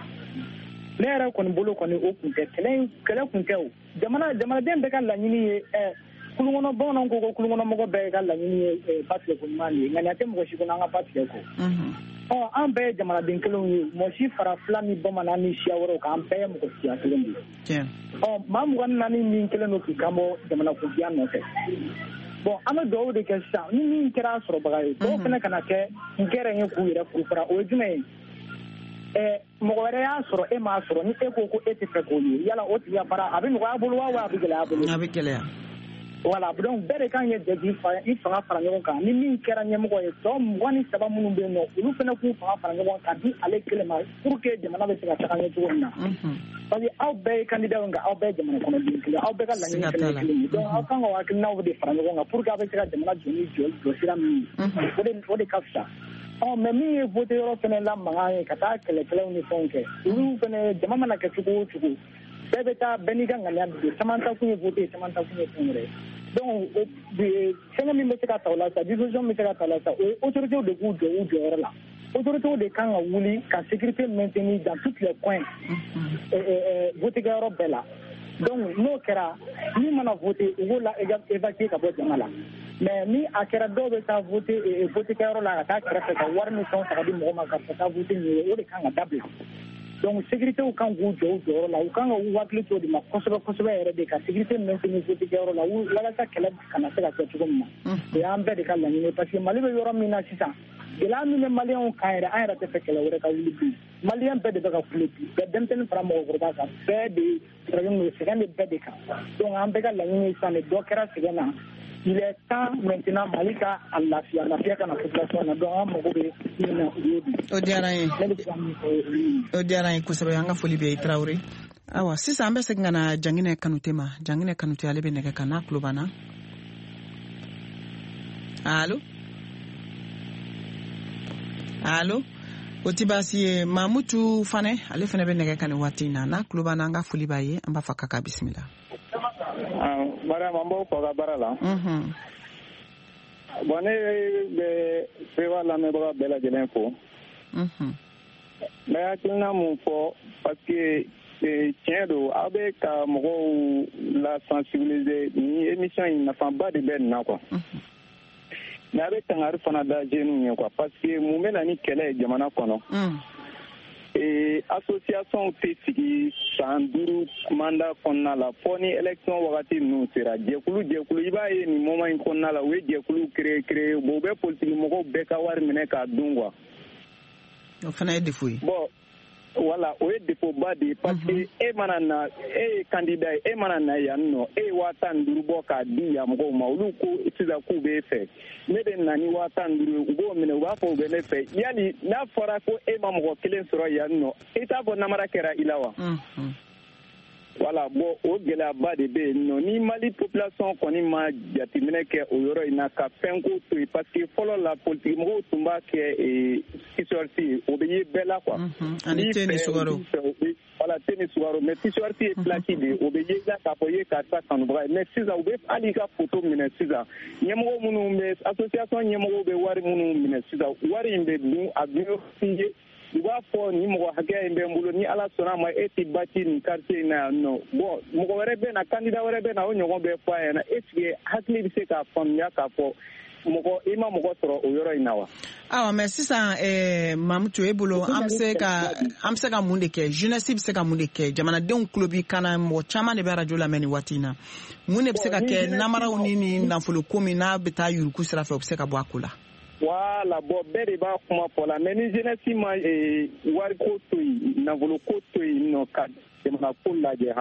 ne yɛrɛ kɔni bolo kɔni o kun tɛ kɛlɛ kun tɛ o jamanaden bɛɛ ka laɲini ye kulukɔnɔ bamananw ko ko kulukɔnɔmɔgɔ bɛɛ ka laɲini ye ba tigɛ ko ɲuman de ye nka nin tɛ mɔgɔ si kɔnɔ an ka ba tigɛ ko an bɛɛ ye jamanaden kelenw ye mɔgɔ si fara fila ni bamanan ni siya wɛrɛw kan an bɛɛ ye mɔgɔ siya kelen de ye maa 24 min kelen don k'i kan bɔ jamanakuntiya nɔfɛ bon an bɛ dugawu de kɛ sisan ni min kɛra sɔrɔbaga ye dɔw fana kana kɛ n kɛra ye k'u yɛrɛ furu fara o ye jumɛn ye mɔgɔ wɛrɛ y'a sɔrɔ e m'a sɔrɔ ni e ko ko e tɛ fɛ k'o ye yala o tigi ka fara a bɛ nɔgɔya bolo wa a bɛ gɛlɛya bolo a bɛ gɛlɛya voilà donc bɛɛ de kan ye dɛgi i fanga fara ɲɔgɔn kan ni min kɛra ɲɛmɔgɔ ye tɔ 23 minnu bɛ yen nɔ olu fana k'u fanga fara ɲɔgɔn kan di ale kelen ma pour que jamana bɛ se ka taga ɲɛ cogo min na parce que aw bɛɛ ye candidat nka aw bɛɛ ye jamana kɔnɔden kelen aw bɛɛ ka laɲini fana kelen ye donc aw kan ka hakilinaw de fara ɲɔgɔn kan pour que aw bɛ se ka jamana jɔ sira min ye o de ka fisa mais min ye vote yɔrɔ fana la mankan ye ka taa kɛlɛkɛlaw ni fɛnw kɛ olu fana jama mana kɛ cogo o cogo bɛɛ bɛ taa bɛɛ n'i ka ŋaniya de caman ta kun ye vote caman ta kun ye fɛn wɛrɛ donc fɛngɛ min bɛ se ka ta o la sa division bɛ se ka ta o la sa o ye autorités de k'u jɔ u jɔyɔrɔ la autorités de kan ka wuli ka sécurité maintenir dans tous les coins votekɛyɔrɔ bɛɛ la donc n'o kɛra ni mana voter u b'o la évacuer ka bɔ jama la mais ni a kɛra dɔw bɛ taa votekɛyɔrɔ la ka taa kɛrɛfɛ ka wari ni fɛnw ta ka di mɔgɔ ma ka taa voter ɲini o de kan ka dabila donc sécurité u kan k'u jɔ u jɔyɔrɔ la u kan ka u hakili to o de ma kosɛbɛ kosɛbɛ yɛrɛ de ka sécurité maintenir votekɛyɔrɔ la walasa kɛlɛ kana se ka kɛ cogo min na o y'an bɛɛ de ka laɲini parce que Mali bɛ yɔrɔ min na sisan gɛlɛya min bɛ maliyɛnw kan yɛrɛ an yɛrɛ tɛ fɛ kɛlɛ wɛrɛ ka wuli bi maliyɛn bɛɛ de bɛ ka kule bi bɛɛ denmisɛnnin fara mɔgɔkɔrɔba kan bɛɛ de sɛgɛn don sɛgɛn bɛ bɛɛ de kan donc an bɛɛ ka laɲini sisan de dɔ kɛra sɛgɛn na il est temps maintenant Mali ka a lafiya kana population na donc an mago bɛ min na o y'o de o diyara n ye kosɛbɛ an ka foli bɛ Traoré awa sisan an bɛ segin ka na Janginɛ Kanute ma Janginɛ Kanute ale bɛ nɛgɛ kan n'a tulo b'an na allo o ti baasi ye Mamutu Fanɛ ale fana bɛ nɛgɛ kan nin waati in na n'a tulo b'an na an ka foli b'a ye an b'a fɔ k'a bisimila. Mariam an b'o fɔ ka baara la. Bon ne bɛ prévoir lamɛnbaga bɛɛ lajɛlen fo. N bɛ hakilina mun fɔ parce que tiɲɛ don aw bɛ ka mɔgɔw la sensibiliser ni émission in nafaba de bɛ nin na quoi. Mais a bɛ kangari fana da jeunes ye quoi parce que mun bɛ na ni kɛlɛ ye jamana kɔnɔ. Association tɛ sigi san 5 mandat kɔnɔna la fɔ ni élection wagati ninnu sera jɛkulu i b'a ye nin moment in kɔnɔna la u ye jɛkulu créer bon u bɛ politique mɔgɔw bɛɛ ka wari minɛ k'a dun quoi. O fana ye défaut ye. Bon voilà o ye défaut ba de parce que e mana na e ye candidat e mana na yan nɔ e ye 15,000 bɔ k'a di yan mɔgɔw ma olu ko sisan k'u b'e fɛ ne bɛ na ni 15,000 u b'o minɛ u b'a fɔ u bɛ ne fɛ yali n'a fɔra ko e ma mɔgɔ kelen sɔrɔ yan nɔ i t'a fɔ namara kɛra i la wa. Voilà bon o gɛlɛyaba de bɛ yen nɔ ni Mali population kɔni ma jateminɛ kɛ o yɔrɔ in na ka fɛnko to yen parce que fɔlɔ la politique mɔgɔw tun b'a kɛ t-shirt o bɛ ye bɛɛ la quoi. Ani te ni sukaro. Voilà te ni sukaro mais t-shirt ye plaque de o bɛ ye la k'a fɔ i ye karisa kanubaga ye mais sisan u bɛ hali i ka photo minɛ sisan ɲɛmɔgɔ minnu bɛ association ɲɛmɔgɔw bɛ wari minnu minɛ sisan wari in bɛ dun a bɛ f'i ye. U b'a fɔ ni mɔgɔ hakɛ in bɛ n bolo ni Ala sɔnna ma e ti bati nin quartier in na yan nɔ bon mɔgɔ wɛrɛ bɛ na candidat wɛrɛ bɛ na o ɲɔgɔn bɛ fɔ a ɲɛna est ce que hakili bɛ se k'a faamuya k'a fɔ i ma mɔgɔ sɔrɔ o yɔrɔ in na wa. Awa mais sisan Mamutu e bolo an bɛ se ka mun de kɛ jeunesse bɛ se ka mun de kɛ jamanadenw tulo b'i kan na mɔgɔ caman de bɛ radio lamɛn nin waati in na mun de bɛ se ka kɛ namaraw ni nafolo ko min n'a bɛ taa yuruku sira fɛ o bɛ se ka bɔ a ko la. Voilà bon bɛɛ de b'a kuma fɔ la mais ni jeunesse ma wari ko to yen nafolo ko to yen nɔ ka jamana ko lajɛ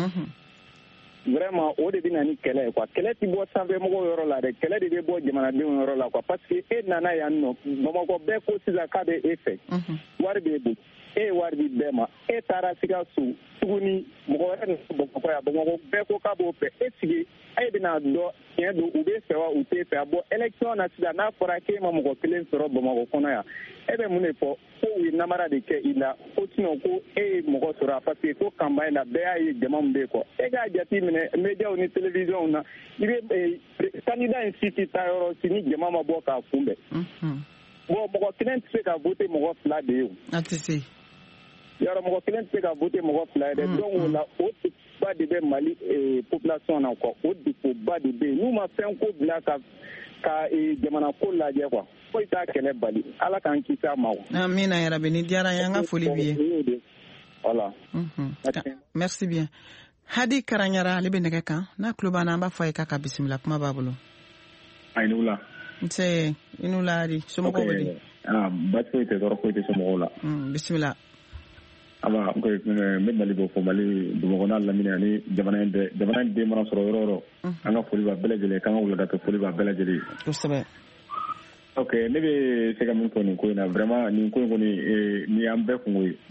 vraiment o de bɛ na ni kɛlɛ ye quoi kɛlɛ tɛ bɔ sanfɛmɔgɔw yɔrɔ la dɛ kɛlɛ de bɛ bɔ jamanadenw yɔrɔ la quoi parce que e nana yan nɔ Bamakɔ bɛɛ ko sisan k'a bɛ e fɛ wari b'e bolo e ye wari di bɛɛ ma e taara Sikaso tuguni mɔgɔ wɛrɛ nana Bamakɔ yan Bamakɔ bɛɛ ko k'a b'o fɛ e sigi e bɛna dɔn tiɲɛ don u bɛ fɛ wa u tɛ fɛ bon élection na sisan n'a fɔra k'e ma mɔgɔ kelen sɔrɔ Bamakɔ kɔnɔ yan e bɛ mun de fɔ ko u ye namara de kɛ i la ko sinon ko e ye mɔgɔ sɔrɔ parce que ko campagne la bɛɛ y'a ye jama min bɛ yen e k'a jate minɛ médiaw ni télévision na i bɛ candidat in si tɛ taa yɔrɔ si ni jama ma bɔ k'a kunbɛn bon mɔgɔ kelen tɛ se ka voter mɔgɔ 2 de ye o. A tɛ se. Yɔrɔ mɔgɔ kelen tɛ se ka voter mɔgɔ 2 ye dɛ donc o la o ba de bɛ Mali population na quoi o défaut ba de bɛ yen n'u ma fɛn ko bila ka jamana ko lajɛ quoi foyi t'a kɛlɛ bali Ala k'an kisi a ma. Amina yarabi ni diyara n ye an ka foli b'i ye. Voilà. Merci bien. Hadi Karanyara ale bɛ nɛgɛ kan n'a tulo b'an na an b'a fɔ a ye k'a ka bisimila kuma b'a bolo. Ayi n'u la. Nse i n'u la Hadi somɔgɔw bɛ di. Baasi foyi tɛ tɔɔrɔ foyi tɛ somɔgɔw la. Bisimila. Aba n bɛ Mali bɔ fɔ Mali Bamakɔ n'a lamini ani jamana in den mana sɔrɔ yɔrɔ o yɔrɔ an ka foli b'a bɛɛ lajɛlen k'an ka wulada fɛ foli b'a bɛɛ lajɛlen. Kosɛbɛ. Ok ne bɛ se ka min fɔ nin ko in na vraiment nin ko in kɔni ni y'an bɛɛ kungo ye.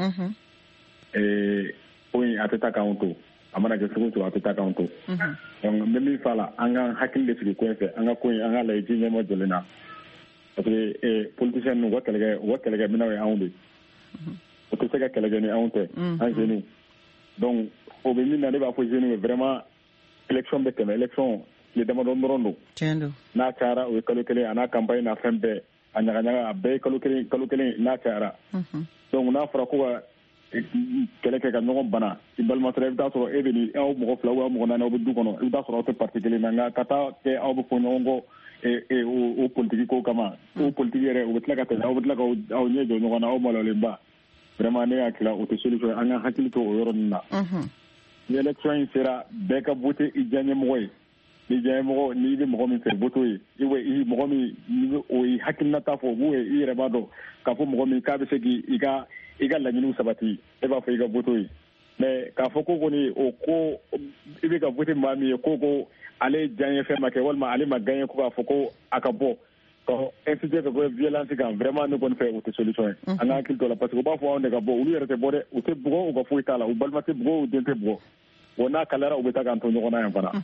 Ko in a tɛ taa k'anw to a mana kɛ cogo o cogo a tɛ taa k'anw to. Donc n bɛ min fɔ a la an ka hakili de sigi ko in fɛ an ka ko in an ka lajɛ ji ɲɛmɔ jɔlen na parce que politicien ninnu u ka kɛlɛkɛ minɛnw ye anw de. O tɛ se ka kɛlɛ kɛ ni anw tɛ an jeunes donc o bɛ min na ne b'a fɔ jeunes ye vraiment élection bɛ tɛmɛ élection tile damadɔ dɔrɔn don. Tiɲɛ don. N'a cayara o ye kalo kelen a n'a campagne n'a fɛn bɛɛ a ɲagaɲaga a bɛɛ ye kalo kelen n'a cayara donc n'a fɔra ko ka kɛlɛ kɛ ka ɲɔgɔn bana i balima sera i bɛ taa sɔrɔ e bɛ ni aw mɔgɔ 2 ou aw mɔgɔ 4 aw bɛ du kɔnɔ i bɛ taa sɔrɔ aw tɛ parti kelen na nka ka taa kɛ aw bɛ fɔ ɲɔgɔn kɔ o politiki ko kama o politiki yɛrɛ u bɛ tila ka tɛmɛ aw bɛ tila ka aw ɲɛ jɔ ɲɔgɔn na aw malolenba vraiment ne hakili la o tɛ solution ye an ka hakili to o yɔrɔ ninnu na ni élection in sera bɛɛ ka vote i diyaɲɛmɔgɔ ye ni diyaɲɛmɔgɔ n'i bɛ mɔgɔ min fɛ vote ye i mɔgɔ min o ye hakilinata fɔ o b'o ye i yɛrɛ b'a dɔn k'a fɔ mɔgɔ min k'a bɛ se k'i ka laɲiniw sabati e b'a fɔ i ka vote ye mais k'a fɔ ko kɔni o ko i bɛ ka vote maa min ye ko ale ye diyaɲɛ fɛn ma kɛ walima ale ma gagné ko k'a fɔ ko a ka bɔ inciter ka bɔ violence kan vraiment ne kɔni fɛ o tɛ solution ye an ka hakili to la parce que u b'a fɔ anw de ka bɔ olu yɛrɛ tɛ bɔ dɛ u tɛ bugɔ u ka foyi t'a la u balima tɛ bugɔ u den tɛ bugɔ wa n'a kalayara u bɛ taa k'an to ɲɔgɔn na yan fana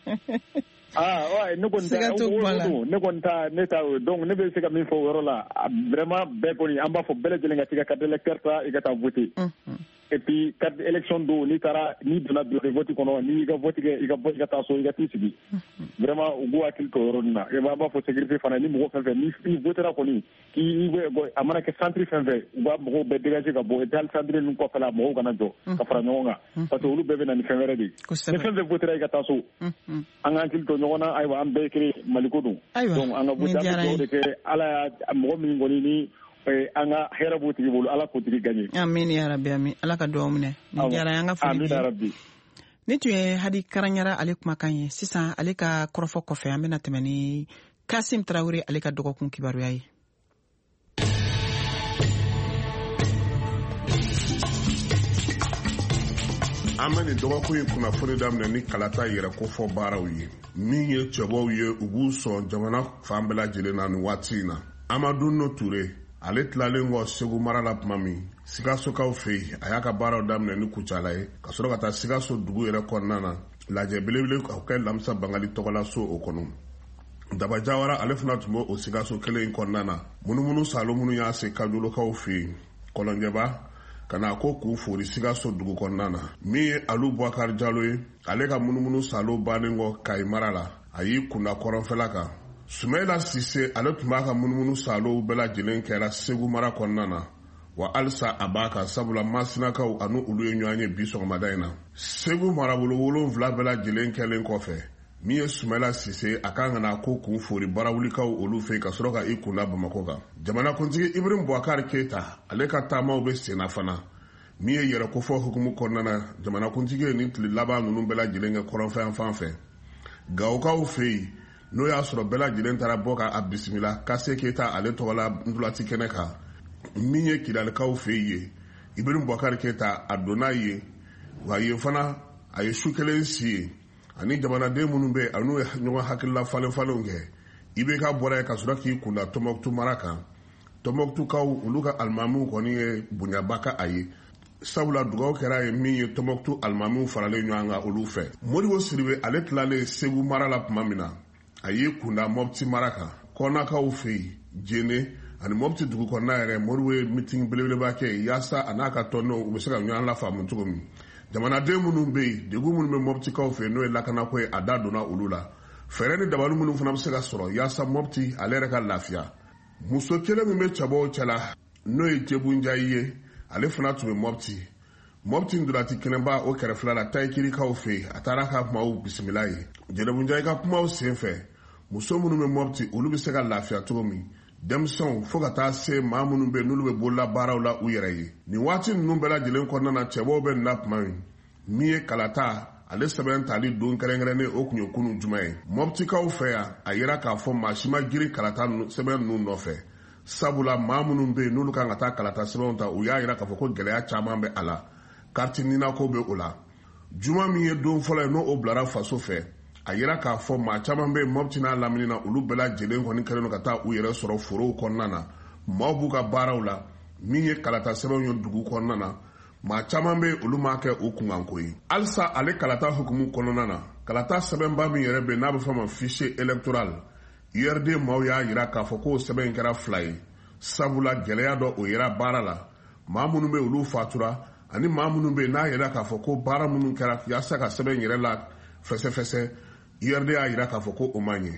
ne kɔni ta donc ne bɛ se ka min fɔ o yɔrɔ la vraiment bɛɛ kɔni an b'a fɔ bɛɛ lajɛlen ka se ka carte d'électeur ta i ka taa voter et puis carte élection don n'i donna bureau de vote kɔnɔ n'i ka vote kɛ i ka bɔ i ka taa so i ka t'i sigi vraiment u b'u hakili to o yɔrɔ ninnu na et b'a fɔ sécurité fana ni mɔgɔ fɛn fɛn n'i votera kɔni a mana kɛ centre fɛn fɛn u b'a mɔgɔw bɛɛ dégager ka bɔ et puis hali centre ninnu kɔfɛla mɔgɔw kana jɔ ka fara ɲɔgɔn kan parce que olu bɛɛ bɛ na ni fɛn wɛrɛ de ye ni fɛn fɛn votera i ka taa so an ka hakili to ɲɔgɔn na ayiwa an bɛɛ ye kelen Maliko don donc an ka vote an bɛ dugawu de kɛ Ala y'a mɔgɔ min kɔni ni an ka hɛrɛ b'o tigi bolo Ala k'o tigi gagné amin ya rabi amin Ala ka dugawu minɛ nin diyara an ka foli amin ya rabi ni tun ye Hadi Karanyara ale kumakan ye sisan ale ka kɔrɔfɔ kɔfɛ an bɛna tɛmɛ ni Kasim Tarawele ale ka dɔgɔkun kibaruya ye an bɛ nin dɔgɔkun in kunnafoni daminɛ ni kalata yɛrɛ kofɔ baaraw ye min ye cɛbaw ye u b'u sɔn jamana fan bɛɛ lajɛlen na nin waati in na Amadu No Ture ale tilalen kɔ Segu mara la tuma min Sikasokaw fɛ yen a y'a ka baaraw daminɛ ni kucala ye ka sɔrɔ ka taa Sikaso dugu yɛrɛ kɔnɔna na lajɛ belebele k'aw kɛ Lamisa Bangali tɔgɔla so o kɔnɔ Daba Jawara ale fana tun bɛ o Sikaso kelen in kɔnɔna na munumunu salo minnu y'a se Kajolokaw fɛ yen Kɔlɔnjɛba ka na ko k'u fori Sikaso dugu kɔnɔna na min ye Alu Boubacar Diallo ye ale ka munumunu salo bannen kɔ Kayi mara la a y'i kunda kɔrɔnfɛla kan Sumaila Sise ale tun b'a ka munumunu salo bɛɛ lajɛlen kɛra Segu mara kɔnɔna na wa halisa a b'a kan sabula Masinakaw ani olu ye ɲɔgɔn ye bi sɔgɔmada in na Segu marabolo 7 bɛɛ lajɛlen kɛlen kɔfɛ min ye Sumaila Sise a kan ka na ko k'u fori barawulikaw olu fɛ ka sɔrɔ ka i kunda Bamako kan jamanakuntigi Ibrahim Boubacar Keita ale ka taamaw bɛ senna fana min ye yɛrɛ kofɔ hukumu kɔnɔna na jamanakuntigi ye nin tile laban ninnu bɛɛ lajɛlen kɛ kɔrɔnfɛn fan fɛ Gawokaw fɛ yen n'o y'a sɔrɔ bɛɛ lajɛlen taara bɔ ka a bisimila Kase Keita ale tɔgɔla ndulati kɛnɛ kan min ye Kidalikaw fɛ ye Ibrahim Boubacar Keita a donna ye wa yen fana a ye su kelen si ye ani jamanaden minnu bɛ anu ye ɲɔgɔn hakilila falenfalenw kɛ IBK bɔra ye ka sɔrɔ k'i kunda Tɔnbɔkutu mara kan Tɔnbɔkutukaw olu ka alimamiw kɔni ye bonyaba ka a ye sabula dugawu kɛra ye min ye Tɔnbɔkutu alimamiw faralen ɲɔgɔn kan olu fɛ Modibo Sidibe ale tilalen Segu mara la tuma min na a y'i kunda Mopti mara kan Kɔnakaw fɛ yen Jene ani Mopti dugu kɔnɔna yɛrɛ Modibo ye meeting belebeleba kɛ yaasa a n'a ka tɔndenw u bɛ se ka ɲɔgɔn lafaamu cogo min jamanaden minnu bɛ yen degun minnu bɛ Moptikaw fɛ n'o ye lakanako ye a da donna olu la fɛɛrɛ ni dabali minnu fana bɛ se ka sɔrɔ yaasa Mopti ale yɛrɛ ka lafiya muso kelen min bɛ cɛbaw cɛla n'o ye Jebunjayi ye ale fana tun bɛ Mopti ndurati kɛnɛba o kɛrɛfɛla la Tayikirikaw fɛ a taara ka kumaw bisimila ye Jebunjayi ka kumaw senfɛ muso minnu bɛ Mopti olu bɛ se ka lafiya cogo min denmisɛnw fo ka taa se maa minnu bɛ n'olu bɛ bolola baaraw la u yɛrɛ ye nin waati ninnu bɛɛ lajɛlen kɔnɔna na cɛbaw bɛ nin na tuma min ye kalata ale sɛbɛn tali don kɛrɛnkɛrɛnnen o tun ye kunun jumɛn ye Moptikaw fɛ yan a yera k'a fɔ maa si ma girin kalata sɛbɛn ninnu nɔfɛ sabula maa minnu bɛ yen n'olu kan ka taa kalata sɛbɛnw ta u y'a yira k'a fɔ ko gɛlɛya caman bɛ a la kariti ninako bɛ o la juma min ye don fɔlɔ ye n'o o bilara faso fɛ a yira k'a fɔ maa caman bɛ Mopti n'a lamini na olu bɛɛ lajɛlen kɔni kɛlen don ka taa u yɛrɛ sɔrɔ forow kɔnɔna na maaw b'u ka baaraw la min ye kalata sɛbɛnw ye dugu kɔnɔna na maa caman bɛ olu ma kɛ o kunkanko ye halisa ale kalata hukumu kɔnɔna na kalata sɛbɛnba min yɛrɛ bɛ n'a bɛ fɔ ma fichier électoral URD maaw y'a yira k'a fɔ k'o sɛbɛn kɛra 2 ye sabula gɛlɛya dɔ o yera baara la maa minnu bɛ olu fatura ani maa minnu bɛ n'a yira k'a fɔ ko baara minnu kɛra yaasa ka sɛbɛn yɛrɛ la fɛsɛfɛsɛ URD y'a yira k'a fɔ ko o man ɲɛ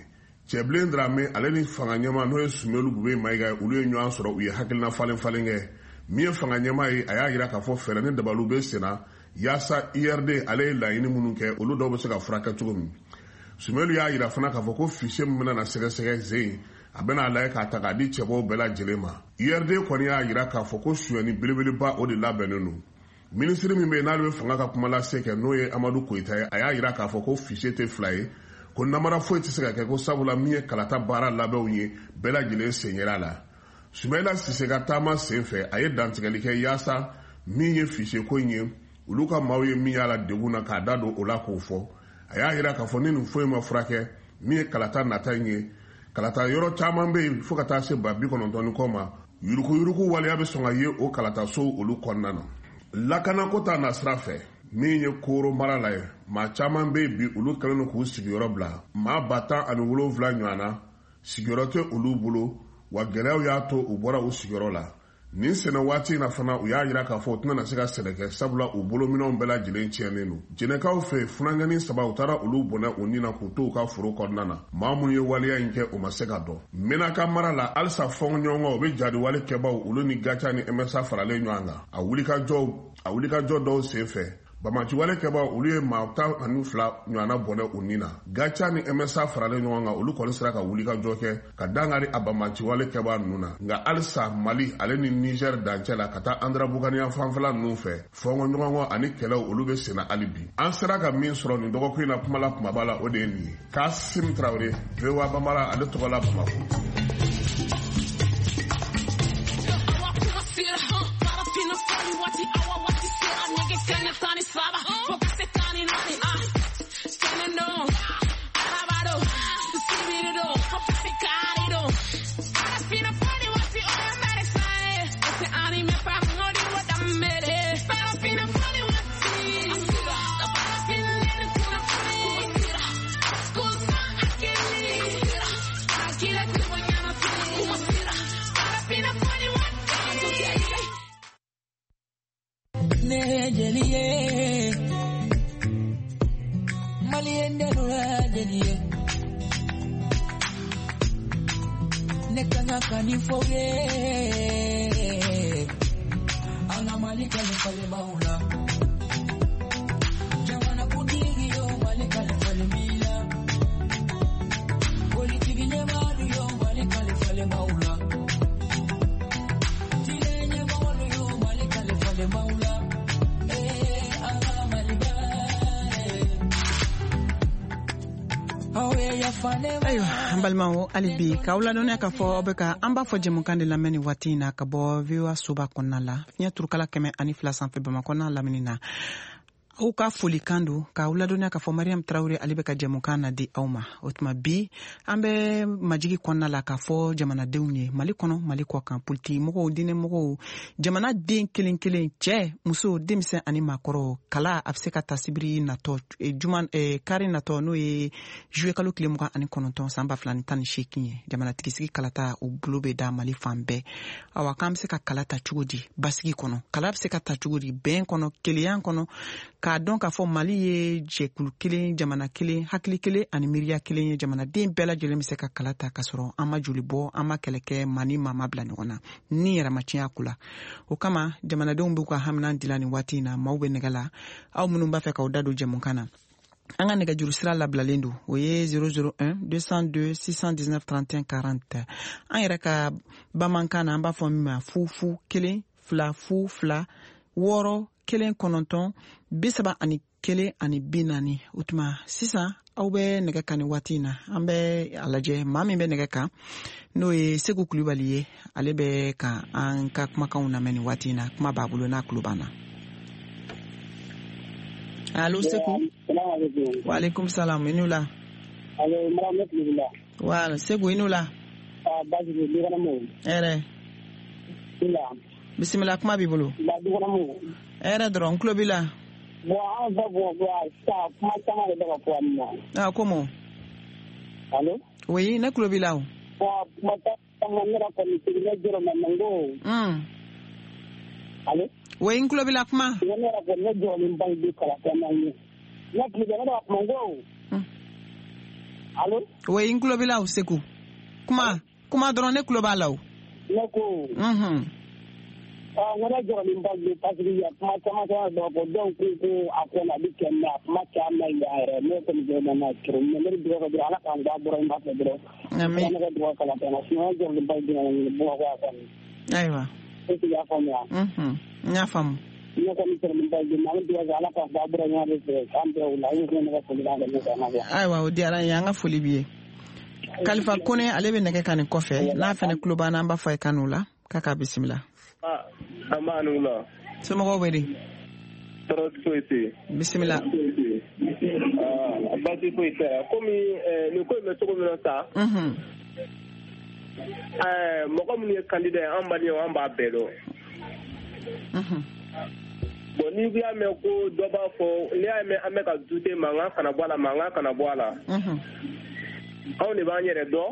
Cɛbilen Dramé ale ni fanga ɲɛma n'o ye Sumelu Bube Mayiga olu ye ɲɔgɔn sɔrɔ u ye hakilina falen kɛ min ye fanga ɲɛma ye a y'a yira k'a fɔ fɛɛrɛ ni dabaliw bɛ sen na yaasa IRD ale ye laɲini minnu kɛ olu dɔw bɛ se ka furakɛ cogo min. Sumelu y'a yira fana k'a fɔ ko fichier min bɛna na sɛgɛsɛgɛ zen a bɛna lajɛ k'a ta k'a di cɛbɔw bɛɛ lajɛlen ma. IRD kɔni y'a yira k'a fɔ ko suyɛni belebeleba o de labɛnnen don. Minisiri min bɛ yen n'ale bɛ fanga ka kuma lase kɛ n'o ye Amadu Koyita ye a y'a yira k'a fɔ ko fichier tɛ fila ye ko namara foyi tɛ se ka kɛ ko sabula min ye kalata baara labɛnw ye bɛɛ lajɛlen sen yera la. Sumaila Sise ka taama sen fɛ a ye dantigɛli kɛ yaasa min ye fichier ko in ye olu ka maaw ye min y'a la degun na k'a da don o la k'o fɔ. A y'a yira k'a fɔ ni nin foyi ma furakɛ min ye kalata nata in ye kalata yɔrɔ caman bɛ yen fo ka taa se 90 kɔ ma yuruguyurugu waleya bɛ sɔn ka ye o kalata so olu kɔnɔna na. Lakanako ta nasira fɛ min ye Koro mara la ye maa caman bɛ yen bi olu kɛlen don k'u sigiyɔrɔ bila maa 107 ɲɔgɔn na sigiyɔrɔ tɛ olu bolo wa gɛlɛyaw y'a to u bɔra u sigiyɔrɔ la. Nin sɛnɛ waati in na fana u y'a yira k'a fɔ u tɛna na se ka sɛnɛ kɛ sabula u bolominɛnw bɛɛ lajɛlen tiɲɛnen don. Jɛnɛkaw fɛ funankɛni 3 u taara olu bɔnɛ u ni na k'u to u ka foro kɔnɔna na. Maa minnu ye waleya in kɛ u ma se ka dɔn. Menaka mara la halisa fɔnɲɔgɔnkɔ u bɛ jadiwale kɛbaw olu ni Gacha ni MSA faralen ɲɔgɔn kan. A wulikajɔ dɔw sen fɛ Bamaciwale kɛbaw olu ye maa 12 ɲɔgɔnna bɔnɛ u ni na. Gacha ni MSA faralen ɲɔgɔn kan olu kɔni sera ka wulikajɔ kɛ ka dangari a Bamaciwale kɛbaw ninnu na. Nka halisa Mali ale ni Niger dancɛ la ka taa Andra Bugania fanfɛla ninnu fɛ fɔnɲɔgɔnkɔ ani kɛlɛw olu bɛ senna hali bi. An sera ka min sɔrɔ nin dɔgɔkun in na kumala kumaba la o de ye nin ye. Kasim Traoré VOA Bambara ale tɔgɔ la Bamako. An balimaw hali bi k'aw ladɔnniya k'a fɔ aw bɛ ka an b'a fɔ jɛmukan de lamɛn nin waati in na ka bɔ VOA soba kɔnɔna la fiɲɛ turukala 102 sanfɛ Bamakɔ n'a lamini na. Aw ka folikan don k'aw ladɔnniya k'a fɔ Mariam Traoré ale bɛ ka jɛmukan na di aw ma. O tuma bi an bɛ majigi kɔnɔna la k'a fɔ jamanadenw ye Mali kɔnɔ Mali kɔ kan politique mɔgɔw diinɛ mɔgɔw jamana den kelen kelen cɛ muso denmisɛn ani maakɔrɔ kala a bɛ se ka ta sibiri natɔ kari natɔ n'o ye juillet kalo 29 san 2018 ye jamanatigisi kalata o bolo bɛ da Mali fan bɛɛ. Awa k'an bɛ se ka kala ta cogo di basigi kɔnɔ kala bɛ se ka ta cogo di bɛn kɔnɔ kelenya kɔnɔ k'a dɔn k'a fɔ Mali ye jɛkulu kelen jamana kelen hakili kelen ani miiriya kelen ye jamanaden bɛɛ lajɛlen bɛ se ka kala ta ka sɔrɔ an ma joli bɔ an ma kɛlɛ kɛ mani ma bila ɲɔgɔn na ni yɛrɛ ma tiɲɛ ko la. O kama jamanadenw b'u ka hamina dilan nin waati in na maaw bɛ nɛgɛ la aw minnu b'a fɛ k'aw da don jɛmukan na an ka nɛgɛjuru sira labilalen don o ye 001 202 619 31 40 an yɛrɛ ka bamanankan na an b'a fɔ min ma fu kelen fila fu fila wɔɔrɔ 1 9 31 ani 40 o tuma sisan aw bɛ nɛgɛ kan ni waati in na an bɛ a lajɛ maa min bɛ nɛgɛ kan n'o ye Segu Kulibali ye ale bɛ ka an ka kumakanw lamɛn ni waati in na kuma b'a bolo n'a kulo b'an na. Allo Segu. Wa alaikum salam inu la. Allo Maram Kulibali. Wa Segu inu la. Baji ni kana mo. Ere. Ila. Bismillah kuma b'i bolo. La du kana mo. Ere dɔrɔn kulo b'i la. Bon an va voir ça kuma caman de bɛ ka fɔ yan nɔ. Ah comment? Allo. Oui ne kulo b'i la o. Bon kuma caman ne yɛrɛ kɔni sigilen jɔrɔ mɛ n ko. Allo. Oui n kulo b'i la kuma. Ne yɛrɛ kɔni ne jɔrɔlen ba bi kalan caman ye. Ne tile bɛ ne b'a kuma n ko. Allo? Oui, in kulo bila Seku. Kuma dɔrɔn ne kulo b'a la o. Ne ko. Ngana jɔrɔ min ba je parce que ya kuma caman dɔ ko dɔw ko a ko na bi kɛmɛ a kuma caman ya yɛrɛ ne ko jɔ na kiro ne bɛ dɔgɔ dɔrɔn ala k'an da dɔrɔn ba fɛ dɔrɔn. Amen. Ne ka dɔgɔ kala tɛna sinon jɔrɔ min ba je na bɔ ko a kan. Ayiwa. E ti ya faamuya. N y'a faamu. Ne ko jɔrɔ min ba je na ne dɔgɔ ala k'an da dɔrɔn ya de fɛ kan bɛɛ wula ne ko ne ka foli b'a ne ka. Ayiwa o diyara n ye an ka foli b'i ye. Kalifa Kone ale bɛ nɛgɛ kan nin kɔfɛ n'a fɛnɛ kulo b'an na an b'a fɔ a ye kan la k'a k'a bisimila. Amanula. Somɔgɔw bɛ di? Tɔɔrɔ foyi tɛ. Bisimila. Baasi foyi tɛ. Komi nin ko in bɛ cogo min na sa. Mɔgɔ minnu ye candidat ye an Maliyɛnw an b'a bɛɛ dɔn. Bon ni y'a mɛn ko dɔ b'a fɔ n'i y'a mɛn an bɛ ka dute mankan kana bɔ a la mankan kana bɔ a la. Anw de b'an yɛrɛ dɔn.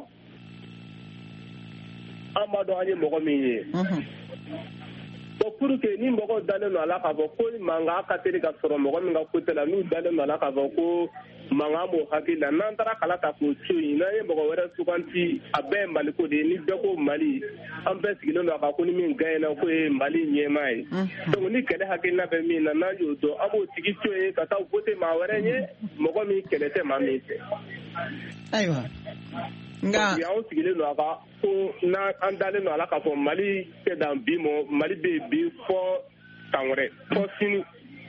An b'a dɔn an ye mɔgɔ min ye. Bon pour que ni mɔgɔw dalen don a la k'a fɔ ko mankan ka teli ka sɔrɔ mɔgɔ min ka côté la n'u dalen don a la k'a fɔ ko mankan b'o hakili la n'an taara kala ta k'o to yen n'an ye mɔgɔ wɛrɛ suganti a bɛɛ ye Mali ko de ye ni bɛɛ ko Mali an bɛɛ sigilen don a kan ko ni min gagnera ko ye Mali ɲɛmaa ye donc ni kɛlɛ hakilina bɛ min na n'an y'o dɔn an b'o tigi to yen ka taa voter maa wɛrɛ ɲɛ mɔgɔ min kɛlɛ tɛ maa min fɛ. Ayiwa. Nga anw sigilen don a kan ko n'an dalen don a la k'a fɔ Mali tɛ dan bi mɔ Mali bɛ yen bi fɔ san wɛrɛ fɔ sini.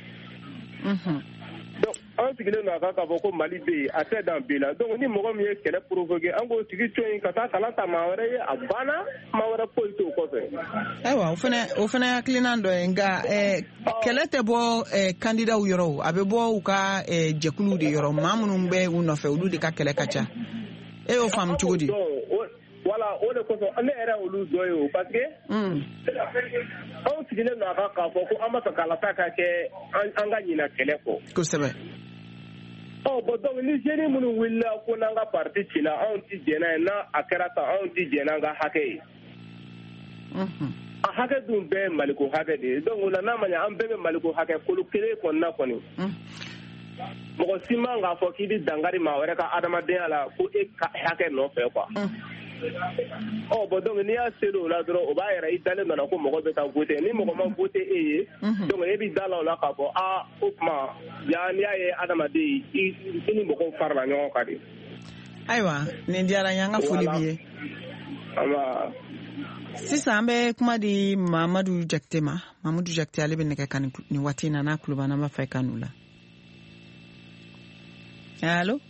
Donc an sigilen don a kan k'a fɔ ko Mali bɛ yen a tɛ dan bi la donc ni mɔgɔ min ye kɛlɛ provoquer an k'o tigi to yen ka taa kalan ta maa wɛrɛ ye a banna maa wɛrɛ foyi t'o kɔfɛ. Ayiwa o fana hakilina dɔ ye nka kɛlɛ tɛ bɔ candidat yɔrɔ a bɛ bɔ u ka jɛkuluw de yɔrɔ maa minnu bɛ u nɔfɛ olu de ka kɛlɛ ka ca. E y'o faamu cogo di? Voilà o de kosɔn ne yɛrɛ olu dɔ ye o parce que anw sigilen don a kan k'a fɔ ko an b'a fɛ k'Alasa ka kɛ an ka ɲina kɛlɛ kɔ. Kosɛbɛ. Bon donc ni jeune minnu wulila ko n'an ka parti cila anw tɛ jɛn n'a ye n'a a kɛra tan anw tɛ jɛn n'an ka hakɛ ye. A hakɛ dun bɛɛ ye Maliko hakɛ de ye donc o la n'a ma ɲɛ an bɛɛ bɛ Maliko hakɛ kolo kelen kɔnɔna kɔni. Mɔgɔ si man k'a fɔ k'i bɛ dankari maa wɛrɛ ka adamadenya la ko e ka hakɛ nɔfɛ quoi. Bon donc n'i y'a seri o la dɔrɔn o b'a yɛrɛ i dalen nana ko mɔgɔ bɛ taa voter ni mɔgɔ ma voter e ye donc e b'i da la o la k'a fɔ o tuma ja n'i y'a ye adamaden i ni mɔgɔw farala ɲɔgɔn kan de. Ayiwa nin diyara n ye an ka foli b'i ye. Sisan an bɛ kuma di Mamadu Jakite ma. Mamadu Jakite ale bɛ nɛgɛ kan nin waati in na n'a kulo b'an na an b'a fɛ kan n'u la. Allo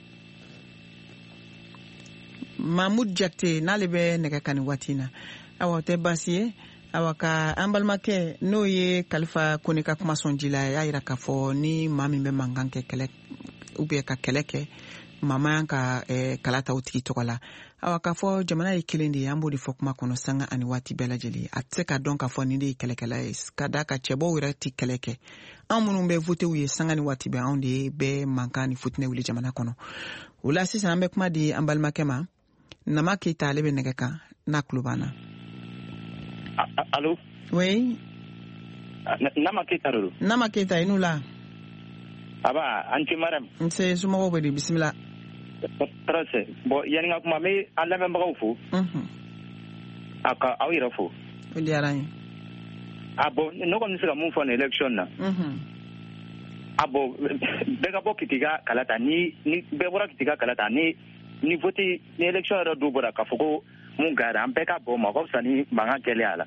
Mahmoud Jakite n'ale bɛ nɛgɛ kan nin waati in na awa tɛ baasi ye awa ka an balimakɛ n'o ye Kalifa Kone ka kuma sɔn ji la y'a jira k'a fɔ ni maa min bɛ mankan kɛ kɛlɛ ou bien ka kɛlɛ kɛ maa man ka kala ta o tigi tɔgɔ la awa k'a fɔ jamana ye kelen de ye an b'o de fɔ kuma kɔnɔ sanga ani waati bɛɛ lajɛlen a tɛ se ka dɔn k'a fɔ nin de ye kɛlɛkɛla ye ka da ka cɛbɔw yɛrɛ tɛ kɛlɛ kɛ an minnu bɛ votew ye sanga ni waati bɛɛ anw de bɛ mankan ni futinɛ wuli jamana kɔnɔ o la sisan an bɛ kuma di an balimakɛ ma Nama Keita ale bɛ nɛgɛ kan n'a kulo b'an na. Allo. Oui. Nama Keita do. Nama Keita i n'u la. Aba anti maram. Nse somɔgɔw bɛ di bisimila. Très bon yani n ka kuma n bɛ an lamɛnbagaw fo. A ka aw yɛrɛ fo. O diyara n ye. Bon ne kɔni bɛ se ka mun fɔ nin élection na. Bon bɛɛ ka bɔ k'i ka kala ta ni bɛɛ bɔra k'i ka kala ta ni vote ni élection yɛrɛ do bɔra k'a fɔ ko mun gara an bɛɛ ka bɔ ma ka fisa ni mankan kɛlɛ a la.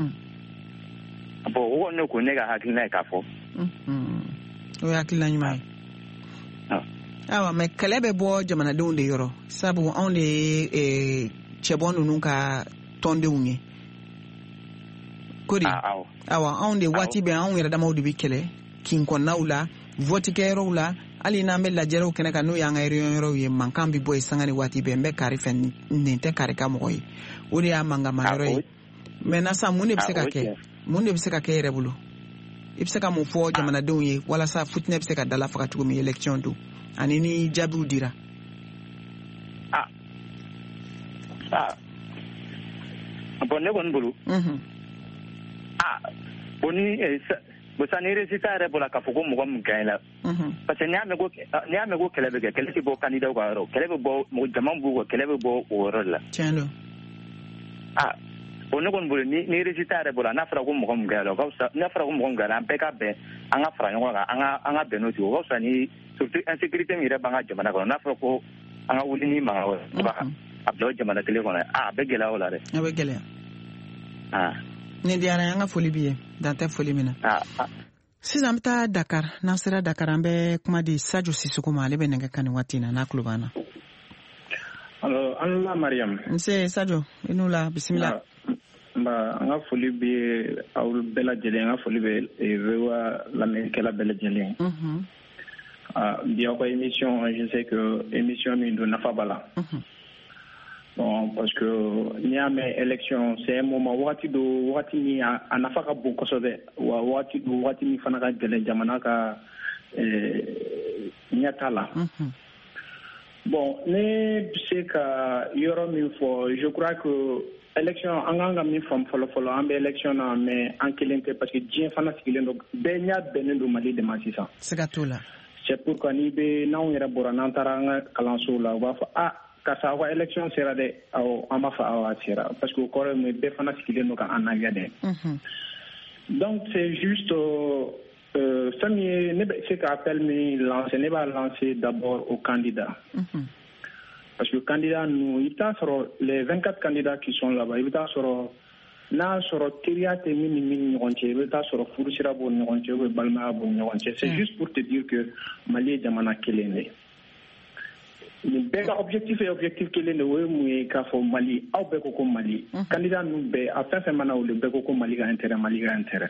Bon o kɔni ne ko ne ka hakilina ye k'a fɔ. O ye hakilina ɲuman ye. Awa mais kɛlɛ bɛ bɔ jamanadenw de yɔrɔ sabu anw de ye cɛbɔ ninnu ka tɔndenw ye. Kodi awa anw de waati bɛɛ anw yɛrɛ damaw de bɛ kɛlɛ kin kɔnɔnaw la vote kɛyɔrɔw la hali n'an bɛ lajɛrew kɛnɛ kan n'o y'an ka réunion yɔrɔw ye mankan bɛ bɔ yen sanga ni waati bɛɛ n bɛ kari fɛ nin tɛ kari ka mɔgɔ ye o de y'a mangama yɔrɔ ye maintenant sisan mun de bɛ se ka kɛ mun de bɛ se ka kɛ yɛrɛ bolo i bɛ se ka mun fɔ jamanadenw ye walasa futinɛ bɛ se ka dala faga cogo min élection don ani ni jaabiw dira. Bon ne kɔni bolo bon ni busa ni résultat yɛrɛ bɔra k'a fɔ ko mɔgɔ min gagne la parce que n'i y'a mɛn ko kɛlɛ bɛ kɛ kɛlɛ tɛ bɔ candidat ka yɔrɔ kɛlɛ bɛ bɔ jama b'u kɔ kɛlɛ bɛ bɔ o yɔrɔ de la tiɲɛ don bon ne kɔni bolo ni résultat yɛrɛ bɔra n'a fɔra ko mɔgɔ min gagne la o ka fisa n'a fɔra ko mɔgɔ min gagne la an bɛɛ ka bɛn an ka fara ɲɔgɔn kan an ka bɛn n'o tigi o ka fisa ni surtout insécurité min yɛrɛ b'an ka jamana kɔnɔ n'a fɔra ko an ka wuli ni mankan wɛrɛ a bila o jamana kelen kɔnɔ a bɛ gɛlɛya o la dɛ a bɛ gɛlɛya ni diyara an ka foli b'i ye dan tɛ foli min na sisan an bɛ taa Dakar n'an sera Dakar an bɛ kuma di Sadio Sisoko ma ale bɛ nɛgɛ kan nin waati in na n'a tulo b'an na alors an la Mariam nse Sadio i n'u la bisimila an ka foli bɛ aw bɛɛ lajɛlen an ka foli bɛ VOA lamɛnnikɛla bɛɛ lajɛlen bi aw ka émission je sais que émission min don nafa b'a la bon parce que n'i y'a mɛn élection c'est un moment wagati min a nafa ka bon kosɛbɛ wa wagati min fana ka gɛlɛn jamana ka ɲɛta la bon ne bɛ se ka yɔrɔ min fɔ je crois que élection an kan ka min faamu fɔlɔ an bɛ élection na mais an kelen tɛ parce que diɲɛ fana sigilen don bɛɛ ɲɛ bɛnnen don Mali de ma sisan siga t'o la c'est pourquoi n'anw yɛrɛ bɔra n'an taara an ka kalansow la u b'a fɔ karisa aw ka élection sera dɛ an b'a fɔ awɔ a sera parce que o kɔrɔ ye mun ye bɛɛ fana sigilen don k'an lajɛ dɛ donc c'est juste fɛn min ye ne bɛ se ka appel min lancer ne b'a lancer d'abord aux candidats parce que candidats ninnu i bɛ taa sɔrɔ les 24 candidats qui sont là-bas i bɛ taa sɔrɔ n'a sɔrɔ teriya tɛ min ni min ni ɲɔgɔn cɛ i bɛ taa sɔrɔ furusira b'o ni ɲɔgɔn cɛ ou bien balimaya b'o ni ɲɔgɔn cɛ c'est juste pour te dire que Mali ye jamana kelen de nin bɛɛ ka objectif ye objectif kelen de o ye mun ye k'a fɔ Mali aw bɛɛ ko ko Mali candidat ninnu bɛɛ a fɛn fɛn mana wuli bɛɛ ko ko Mali ka intérêt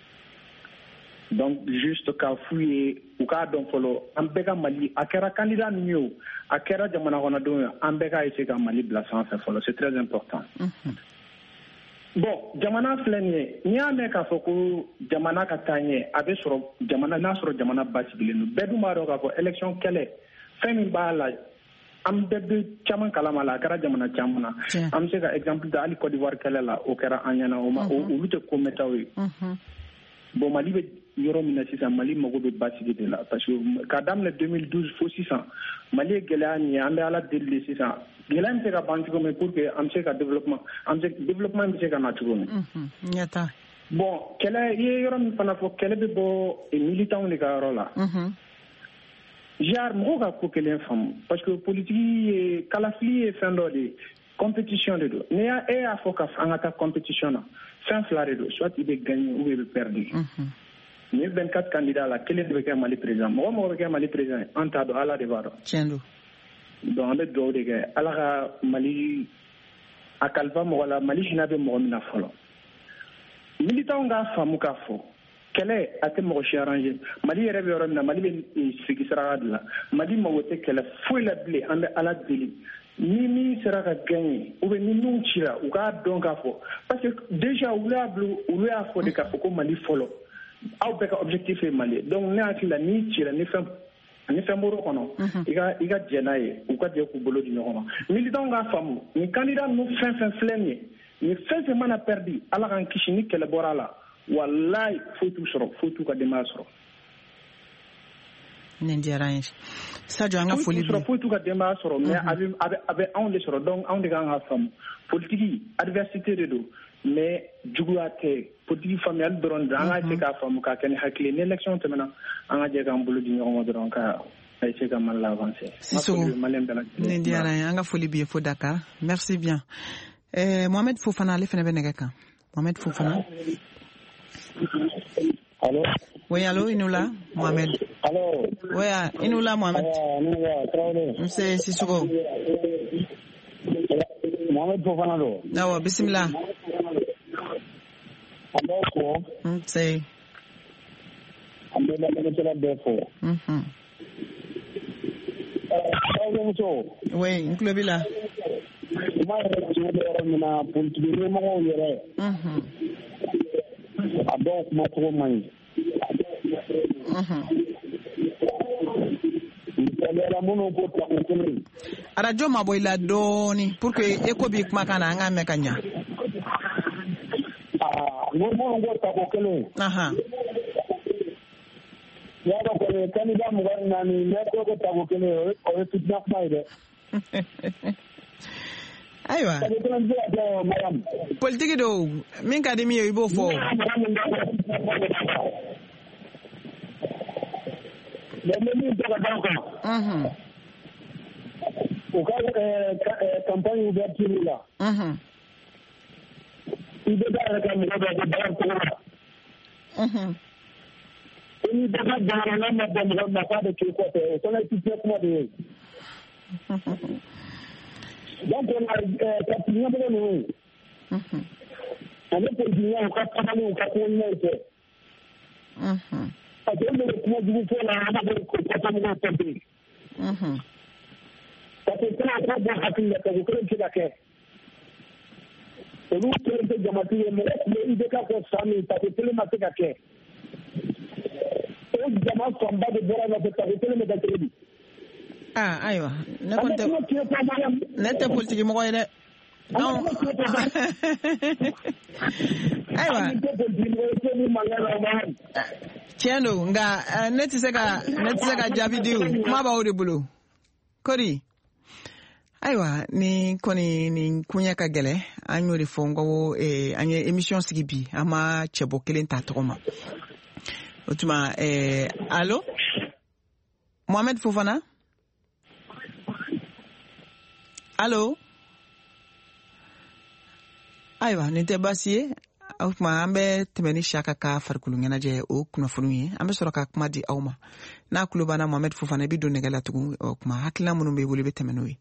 donc juste k'a f'u ye u k'a dɔn fɔlɔ an bɛɛ ka Mali a kɛra candidat ninnu ye o a kɛra jamana kɔnɔdenw ye an bɛɛ k'a essayer ka Mali bila sanfɛ fɔlɔ c'est très important bon jamana filɛ nin ye n'i y'a mɛn k'a fɔ ko jamana ka taa ɲɛ a bɛ sɔrɔ jamana n'a sɔrɔ jamana basigilen don bɛɛ dun b'a dɔn k'a fɔ élection kɛlɛ fɛn min b'a la an bɛɛ bɛ caman kalama la a kɛra jamana caman na an bɛ se ka exemple ta hali Côte d'Ivoire kɛlɛ la o kɛra an ɲɛna olu tɛ ko mɛntaw ye bon Mali bɛ yɔrɔ min na sisan Mali mago bɛ basigi de la parce que k'a daminɛ 2012 fo sisan Mali ye gɛlɛya min ye an bɛ Ala deli de sisan gɛlɛya bɛ se ka ban cogo min pour que an bɛ se ka développement bɛ se ka na cogo min bon kɛlɛ i ye yɔrɔ min fana fɔ kɛlɛ bɛ bɔ militants de ka yɔrɔ la mɔgɔw ka ko kelen faamu parce que politiki ye kalafili ye fɛn dɔ de ye compétition de don e y'a fɔ ka an ka taa compétition na fɛn fila de don soit i bɛ gagner ou i bɛ perdre ni 24 candidats la kelen de bɛ kɛ Mali président mɔgɔ bɛ kɛ Mali président an t'a dɔn Ala de b'a dɔn tiɲɛ don donc an bɛ dugawu de kɛ Ala ka Mali a kalifa mɔgɔ la Mali hinɛ bɛ mɔgɔ min na fɔlɔ militants k'a faamu k'a fɔ kɛlɛ a tɛ mɔgɔ si arranger Mali yɛrɛ bɛ yɔrɔ min na Mali bɛ sigi saraka de la Mali mago tɛ kɛlɛ foyi la bilen an bɛ Ala deli ni min sera ka gagner ou bien ni min cira u k'a dɔn k'a fɔ parce que déjà olu y'a fɔ de k'a fɔ ko Mali fɔlɔ aw bɛɛ ka objectif ye Mali donc ne hakili la n'i cira ni fɛn bɔr'o kɔnɔ i ka jɛ n'a ye u ka jɛ k'u bolo di ɲɔgɔn ma militants k'a faamu ni candidat ninnu fɛn fɛn filɛ nin ye ni fɛn fɛn mana perdu Ala k'an kisi ni kɛlɛ bɔra a la wallahi foyi t'u ka denbaya sɔrɔ nin diyara n ye Sadio an ka foli bi foyi t'u ka denbaya sɔrɔ mais a bɛ anw de sɔrɔ donc anw de kan ka faamu politiki adversité de don mais juguya tɛ politiki faamuyali dɔrɔn de an ka essayer k'a faamu k'a kɛ ni hakili ni élection tɛmɛna an ka jɛ k'an bolo di ɲɔgɔn ma dɔrɔn ka essayer ka Mali avancer Sisoko nin diyara n ye an ka foli bi ye fo Dakar merci bien Mohamed Fofana ale fana bɛ nɛgɛ kan Mohamed Fofana Allô? Oui, allô, Inoula, Mohamed. Allô? Oui, Inoula, Mohamed. Monsieur Sissoko. Mohamed Fofana do. Awa, bismillah. Allô? C'est. Oui, un club là. A dɔw kuma cogo man ɲi minnu ko tako kelen radio ma bɔ i la dɔɔni pour que eko b'i kumakan na an k'a mɛn ka ɲa minnu ko tako kelen ya dɔ kɔni candidat 24 ne ko ko tago kelen o ye fitina kuma ye dɛ. Ayiwa politique do min ka di min ye i b'o fɔ. min tɛ ka ban kan. u ka campagne ouverture la. i bɛ taa yɛrɛ ka mɔgɔ dɔ ka baara cogo la. ni bɛ ka jamana ma bɔ mɔgɔ ma k'a bɛ k'i kɔfɛ o fana ye fitina kuma de ye. Donc, ka ɲɛmɔgɔ ninnu ani politiciens ka sabali u ka kuma ɲuman kɛ parce que olu bɛ kuma jugu fɔ la an b'a fɔ ko kɔfɛmɔgɔw tɛ bi parce que kana ka bɔ hakili la kɛlɛ kelen tɛ ka kɛ olu kelen tɛ jamatigi ye mɔgɔ tun bɛ IBK fɔ san min parce que kelen ma se ka kɛ o jama fanba de bɔra nɔfɛ parce que kelen bɛ kɛ cogo di. Ayiwa ne tɛ politique mɔgɔ ye dɛ donc ayiwa tiɲɛ don nka ne tɛ se ka jaabi di o kuma b'aw de bolo Kori ayiwa ni kɔni ni kunya ka gɛlɛ an y'o de fɔ n ko an ye émission sigi bi an ma cɛbɔ kelen ta tɔgɔ ma o tuma allo Mohamed Fofana. Allo ayiwa nin tɛ baasi ye o tuma an bɛ tɛmɛ ni Saka ka farikolo ɲɛnajɛ o kunnafoniw ye an bɛ sɔrɔ ka kuma di aw ma n'a tulo banna Mohamed Fofana i bɛ don nɛgɛ la tugun o tuma hakilina minnu b'i bolo i bɛ tɛmɛ n'o ye.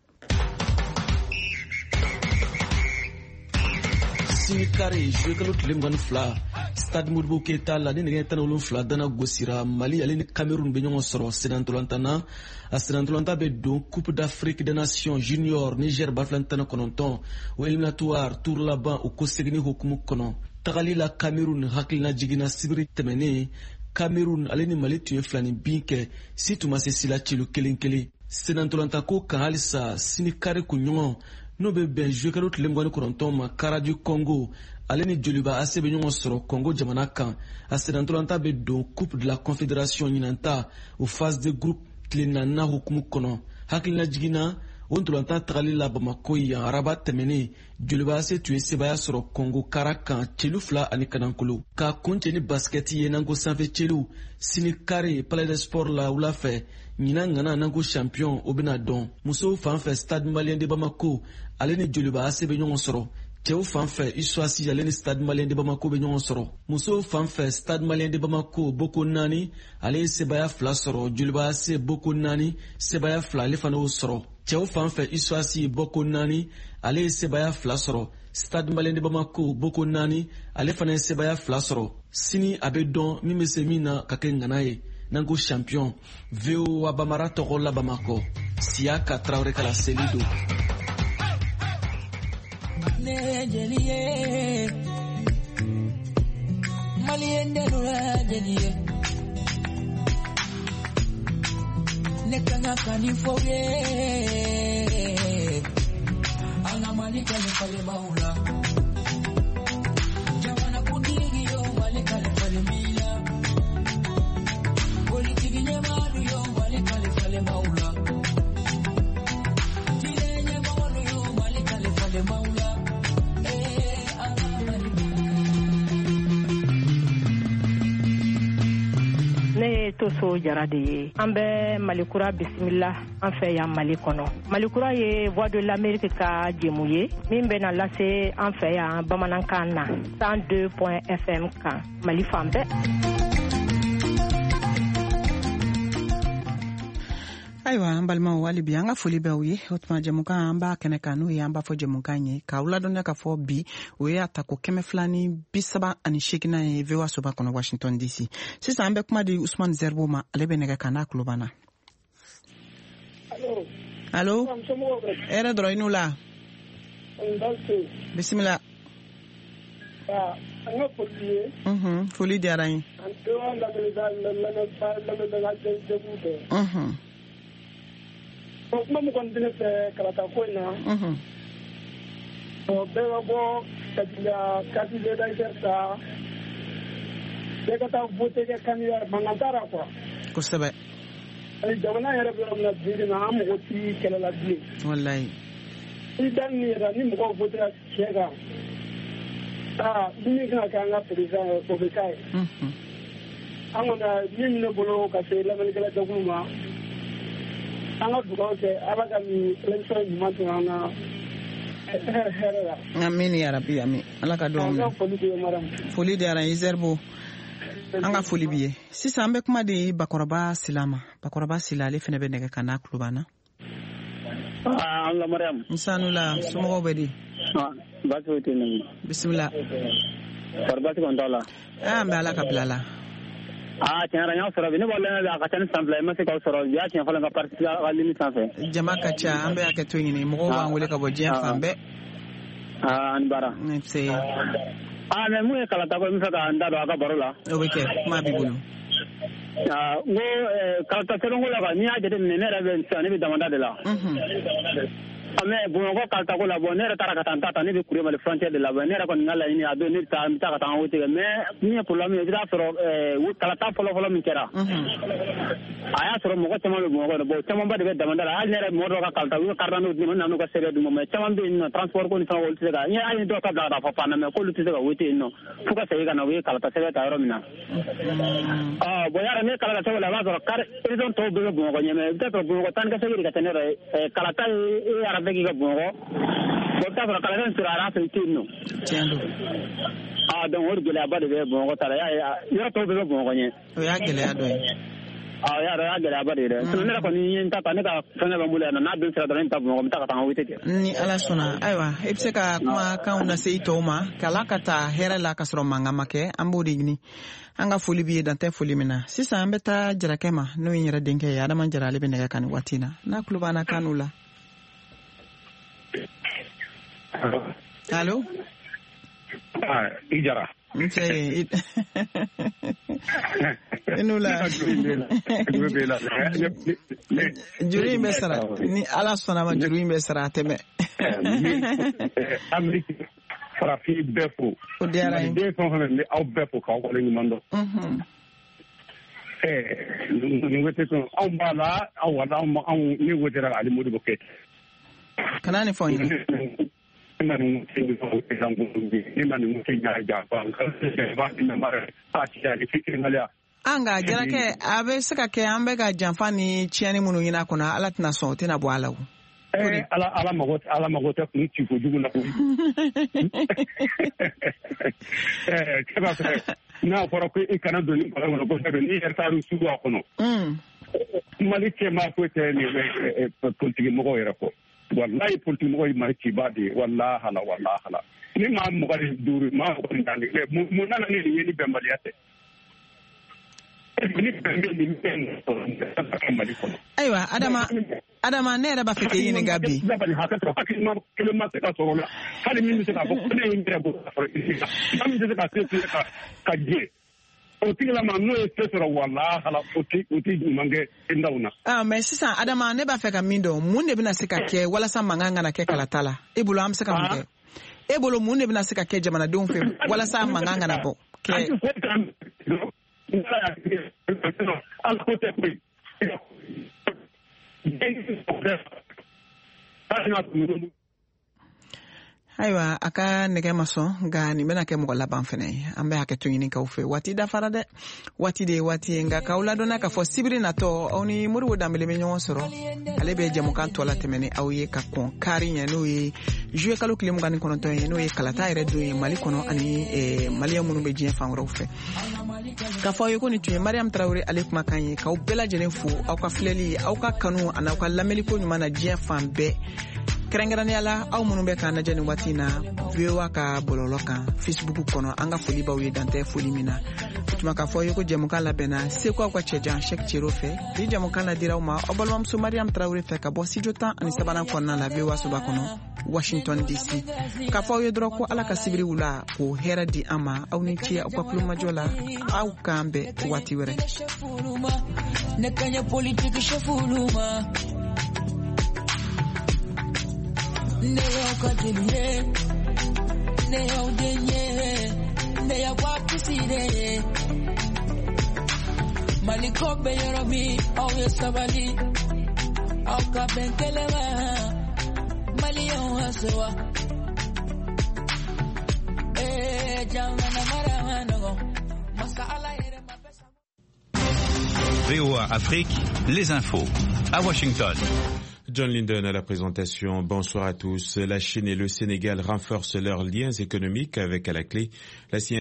Sinikare jouekalo tile 22 Stade Modibo Keita la ni nɛgɛ 17 dana gosira Mali ale ni Cameroun bɛ ɲɔgɔn sɔrɔ senantolantana a senantolanta bɛ don Coupe d'Afrique des Nations Junior Niger bafilantana 9 o éliminatoire tour laban o ko segini hukumu kɔnɔ tagali la Cameroun hakilina jigina sibiri tɛmɛnen Cameroun ale ni Mali tun ye filani bin kɛ si tun ma se sila cilo kelen kelen senantolanta ko kan halisa Sinikare ko ɲɔgɔn n'o bɛ bɛn jouekalo tile 29 ma Kara du Congo ale ni Joliba AC bɛ ɲɔgɔn sɔrɔ Congo jamana kan a senantolanta bɛ don Coupe de la Confédération ɲinanta o phase de groupe tile 4 hukumu kɔnɔ hakilina jigina o ntolanta tagali la Bamako yan araba tɛmɛnen Joliba AC tun ye sebaya sɔrɔ Congo Kara kan celu 2 ani kanankolo ka kuncɛ ni basket ye nanko sanfɛ celu Sinikare Palais des Sports la wula fɛ ɲinan ŋana nanko champion o bɛna dɔn musow fan fɛ Stade Malien de Bamako ale ni Joliba AC bɛ ɲɔgɔn sɔrɔ cɛw fan fɛ Issoisi ale ni Stade Malien de Bamako bɛ ɲɔgɔn sɔrɔ musow fan fɛ Stade Malien de Bamako Boko 4 ale ye sebaya 2 sɔrɔ Joliba AC Boko 4 sebaya 2 ale fana y'o sɔrɔ cɛw fan fɛ Issoisi Boko 4 ale ye sebaya 2 sɔrɔ Stade Malien de Bamako Boko 4 ale fana ye sebaya 2 sɔrɔ sini a bɛ dɔn min bɛ se min na ka kɛ ŋana ye nanko champion VOA Bamara tɔgɔ la Bamako Siaka Traoré kala selido Nejeliye Maliende nura jeliye Nekanga kanifoge Anga malika nifale maula Jamana kundigi yo malika nifale mila Politiki nyemaru yo malika nifale maula Tile nyemaru yo malika nifale maula Ne Toso Jara de ye an bɛ Malikura bisimila an fɛ yan Mali kɔnɔ Malikura ye Voix de l'Amérique ka jɛmu ye min bɛna lase an fɛ yan bamanankan na 102.fm kan Mali fan bɛɛ. Ayiwa an balimaw wali bi an ka foli bɛ u ye o tuma jɛmukan an b'a kɛnɛ kan n'o ye an b'a fɔ jɛmukan ye k'aw ladɔnya k'a fɔ bi o ye a ta ko 238 ye VOA soba kɔnɔ Washington DC sisan an bɛ kuma di Usman Zerbo ma ale bɛ nɛgɛ kan n'a tulo banna. Allo hɛrɛ dɔrɔn i n'u la bisimila. An ka foli ye foli diyara n ye. an tɛ lamɛnni o kuma min kɔni tɛ ne fɛ kalata ko in na bɛɛ ka bɔ ka kati d'identité ta bɛɛ ka taa vote kɛ candidat mankan t'a la quoi. Kosɛbɛ. Jamana yɛrɛ bɛ yɔrɔ min na bi in na an mɔgɔ ti kɛlɛ la bilen. Wallahi. Ni dan ni yɛrɛ ni mɔgɔw votera cɛ kan min kan ka kɛ an ka président ye o bɛ k'a ye. An kɔni min bɛ ne bolo ka se lamɛnnikɛla jɛkulu ma an ka dugawu kɛ Ala ka nin élection ɲuman tɛmɛ an na hɛrɛ la. Amin ya rabbi amin. Ala ka dɔn. Foli diyara n ye Zerbo. An ka foli b'i ye. Sisan an bɛ kuma di Bakɔrɔba Sila ma. Bakɔrɔba Sila ale fana bɛ nɛgɛ ka n'a tulo b'an na. An la Mariam. Nsanula somɔgɔw bɛ di? Baasi foyi tɛ ne bolo. Bisimila. Kɔri baasi kɔni t'a la. An bɛ Ala ka bila la. Tiɲɛ yɛrɛ n y'a sɔrɔ bi ne bɔra ne a ka ca ni san 2 ye n ma se k'aw sɔrɔ bi y'a tiɲɛ fɔlɔ n ka parti ka ligne sanfɛ. Jama ka ca an bɛ hakɛ to ɲini mɔgɔw b'an wele ka bɔ diɲɛ fan bɛɛ. Ani baara. Mais mun ye kalata ko n bɛ fɛ ka n da don a ka baro la. O bɛ kɛ kuma b'i bolo. N ko kalata sɛbɛnko la n'i y'a jateminɛ ne yɛrɛ bɛ sisan ne bɛ damanda de la. Mais Bamakɔ kalata ko la ne yɛrɛ taara ka taa n ta ta ne bɛ Kuré Mali frontière de la ne yɛrɛ kɔni ka laɲini a don ne bɛ taa ka taa n voter kɛ mais min ye problème ye i bɛ taa sɔrɔ kalata fɔlɔ min kɛra a y'a sɔrɔ mɔgɔ caman bɛ Bamakɔ bon camanba de bɛ damanda la hali ne yɛrɛ mɔgɔ dɔw ka kalata u ye carte d'identité d'u ma n'u ka sɛbɛn d'u ma mais caman bɛ yen nɔ transport ko ni fɛn olu tɛ se ka hali dɔw ka bila ka taa fɔ fan na mais k'olu tɛ se ka voter yen nɔ fo ka segin ka na u ye kalata sɛbɛn ta yɔrɔ min na bon yàrá ne kalata sɛbɛn la i b'a sɔrɔ région tɔw bɛɛ bɛ Bamakɔ ɲɛ mais i bɛ taa sɔrɔ Bamakɔ 18 de ka tɛ ne yɛrɛ kalata ye arabɛ k'i ka Bamakɔ bon t'a sɔrɔ kalata sɔrɔ a fɛ ten nɔ donc o de gɛlɛyaba de bɛ Bamakɔ ta la yɔrɔ tɔw bɛɛ bɛ Bamakɔ ɲɛ o y'a gɛlɛya dɔ ye y'a gɛlɛyaba de ye dɛ sinon ne yɛrɛ kɔni ye n ta ne ka fɛngɛ bɛ n bolo yan nɔ n'a don sera dɔrɔn ne ta Bamakɔ n bɛ taa ka taa n ka voter kɛ ni Ala sɔnna ayiwa i bɛ se ka kumakanw lase i tɔw ma k'Ala ka taa hɛrɛ la ka sɔrɔ mankan ma kɛ an b'o de ɲini an ka foli b'i ye dan tɛ foli min na sisan an bɛ taa Jarakɛ ma n'o ye n yɛrɛ denkɛ ye Adama Jara ale bɛ nɛgɛ kan nin waati in na n'a tulo b'an na kan n'o la. Allo? I Jara. Nse. Inula. Juru in bɛ sara ni Ala sɔnna ma juru in bɛ sara a tɛmɛ. Ameriki farafin bɛɛ fo. O diyara n ye. Den fɛn o fɛn bɛ aw bɛɛ fo k'aw waleɲuman dɔn. Nin wete sɔn anw b'a la aw wala anw ne wetera Ali Modibo Keyita. Kana ni fɔ n ye. An ga Jarakɛ a bɛ se ka kɛ an bɛ ka janfa ni tiɲɛni minnu ɲini a kɔnɔ Ala tɛna sɔn o tɛna bɔ a la o. Ala mago tɛ kun ci kojugu la koyi. N'a fɔra ko i kana don ni bala kɔnɔ kosɛbɛ n'i yɛrɛ taara sugu a kɔnɔ. Mali cɛmaa ko tɛ ni politiki mɔgɔw yɛrɛ kɔ. Wallahi politique mɔgɔ ye Mali ciba de ye wallahi hala ni maa 25 maa 24 mun nana ni nin ye ni bɛnbaliya tɛ ayiwa Adama ne yɛrɛ b'a fɛ k'i ɲininka bi kelen ma se ka sɔrɔ la hali min bɛ se k'a fɔ ko ne ye n yɛrɛ bolo min bɛ se ka se ka jɛ o tigilama n'o ye se sɔrɔ wallahi o tɛ ɲuman kɛ ndaw na. Mais sisan Adama ne b'a fɛ ka min dɔn mun de bɛna se ka kɛ walasa mankan kana kɛ kalata la e bolo an bɛ se ka mun kɛ e bolo mun de bɛna se ka kɛ jamanadenw fɛ walasa mankan kana bɔ kɛ. Ayiwa a ka nɛgɛ ma sɔn nka nin bɛna kɛ mɔgɔ laban fana ye an bɛ hakɛ to ɲini k'aw fɛ waati dafara dɛ waati de ye waati ye nka k'aw ladɔnna k'a fɔ sibiri natɔ aw ni Modibo Danbele bɛ ɲɔgɔn sɔrɔ ale bɛ jɛmukan tɔ la tɛmɛ ni aw ye ka kɔn kari ɲɛ n'o ye juillet kalo 29 ye n'o ye kalata yɛrɛ don ye Mali kɔnɔ ani maliyɛn minnu bɛ diɲɛ fan wɛrɛw fɛ k'a fɔ aw ye ko nin tun ye Mariam Tarawele ale kumakan ye k'aw bɛɛ lajɛlen fo aw ka filɛli aw ka kanu ani aw ka lamɛnliko ɲuman na diɲɛ fan bɛɛ kɛrɛnkɛrɛnnenya la aw minnu bɛ k'an lajɛ nin waati in na VOA ka bɔlɔlɔ kan Facebook kɔnɔ an ka foli b'aw ye dan tɛ foli min na tuma k'a fɔ aw ye ko jɛmukan labɛnna seko aw ka cɛjan Cheick Thierno fɛ bi jɛmukan ladira aw ma aw balimamuso Mariam Tarawele fɛ ka bɔ studio 10 ani 3 kɔnɔna la VOA soba kɔnɔ Washington DC k'a fɔ aw ye dɔrɔn ko Ala ka sibiri wula ko hɛrɛ di an ma aw ni ce aw ka kulomajɔ la aw k'an bɛɛ waati wɛrɛ ne kanya politique chefuluma ne yo kadiliye ne yo denye ne ya wapisire Maliko be yoromi au sabali au ka benkelema Malion haswa jangana maramano masala VOA Afrique, les infos. À Washington. John Linden à la présentation. Bonsoir à tous. La Chine et le Sénégal renforcent leurs liens économiques avec à la clé la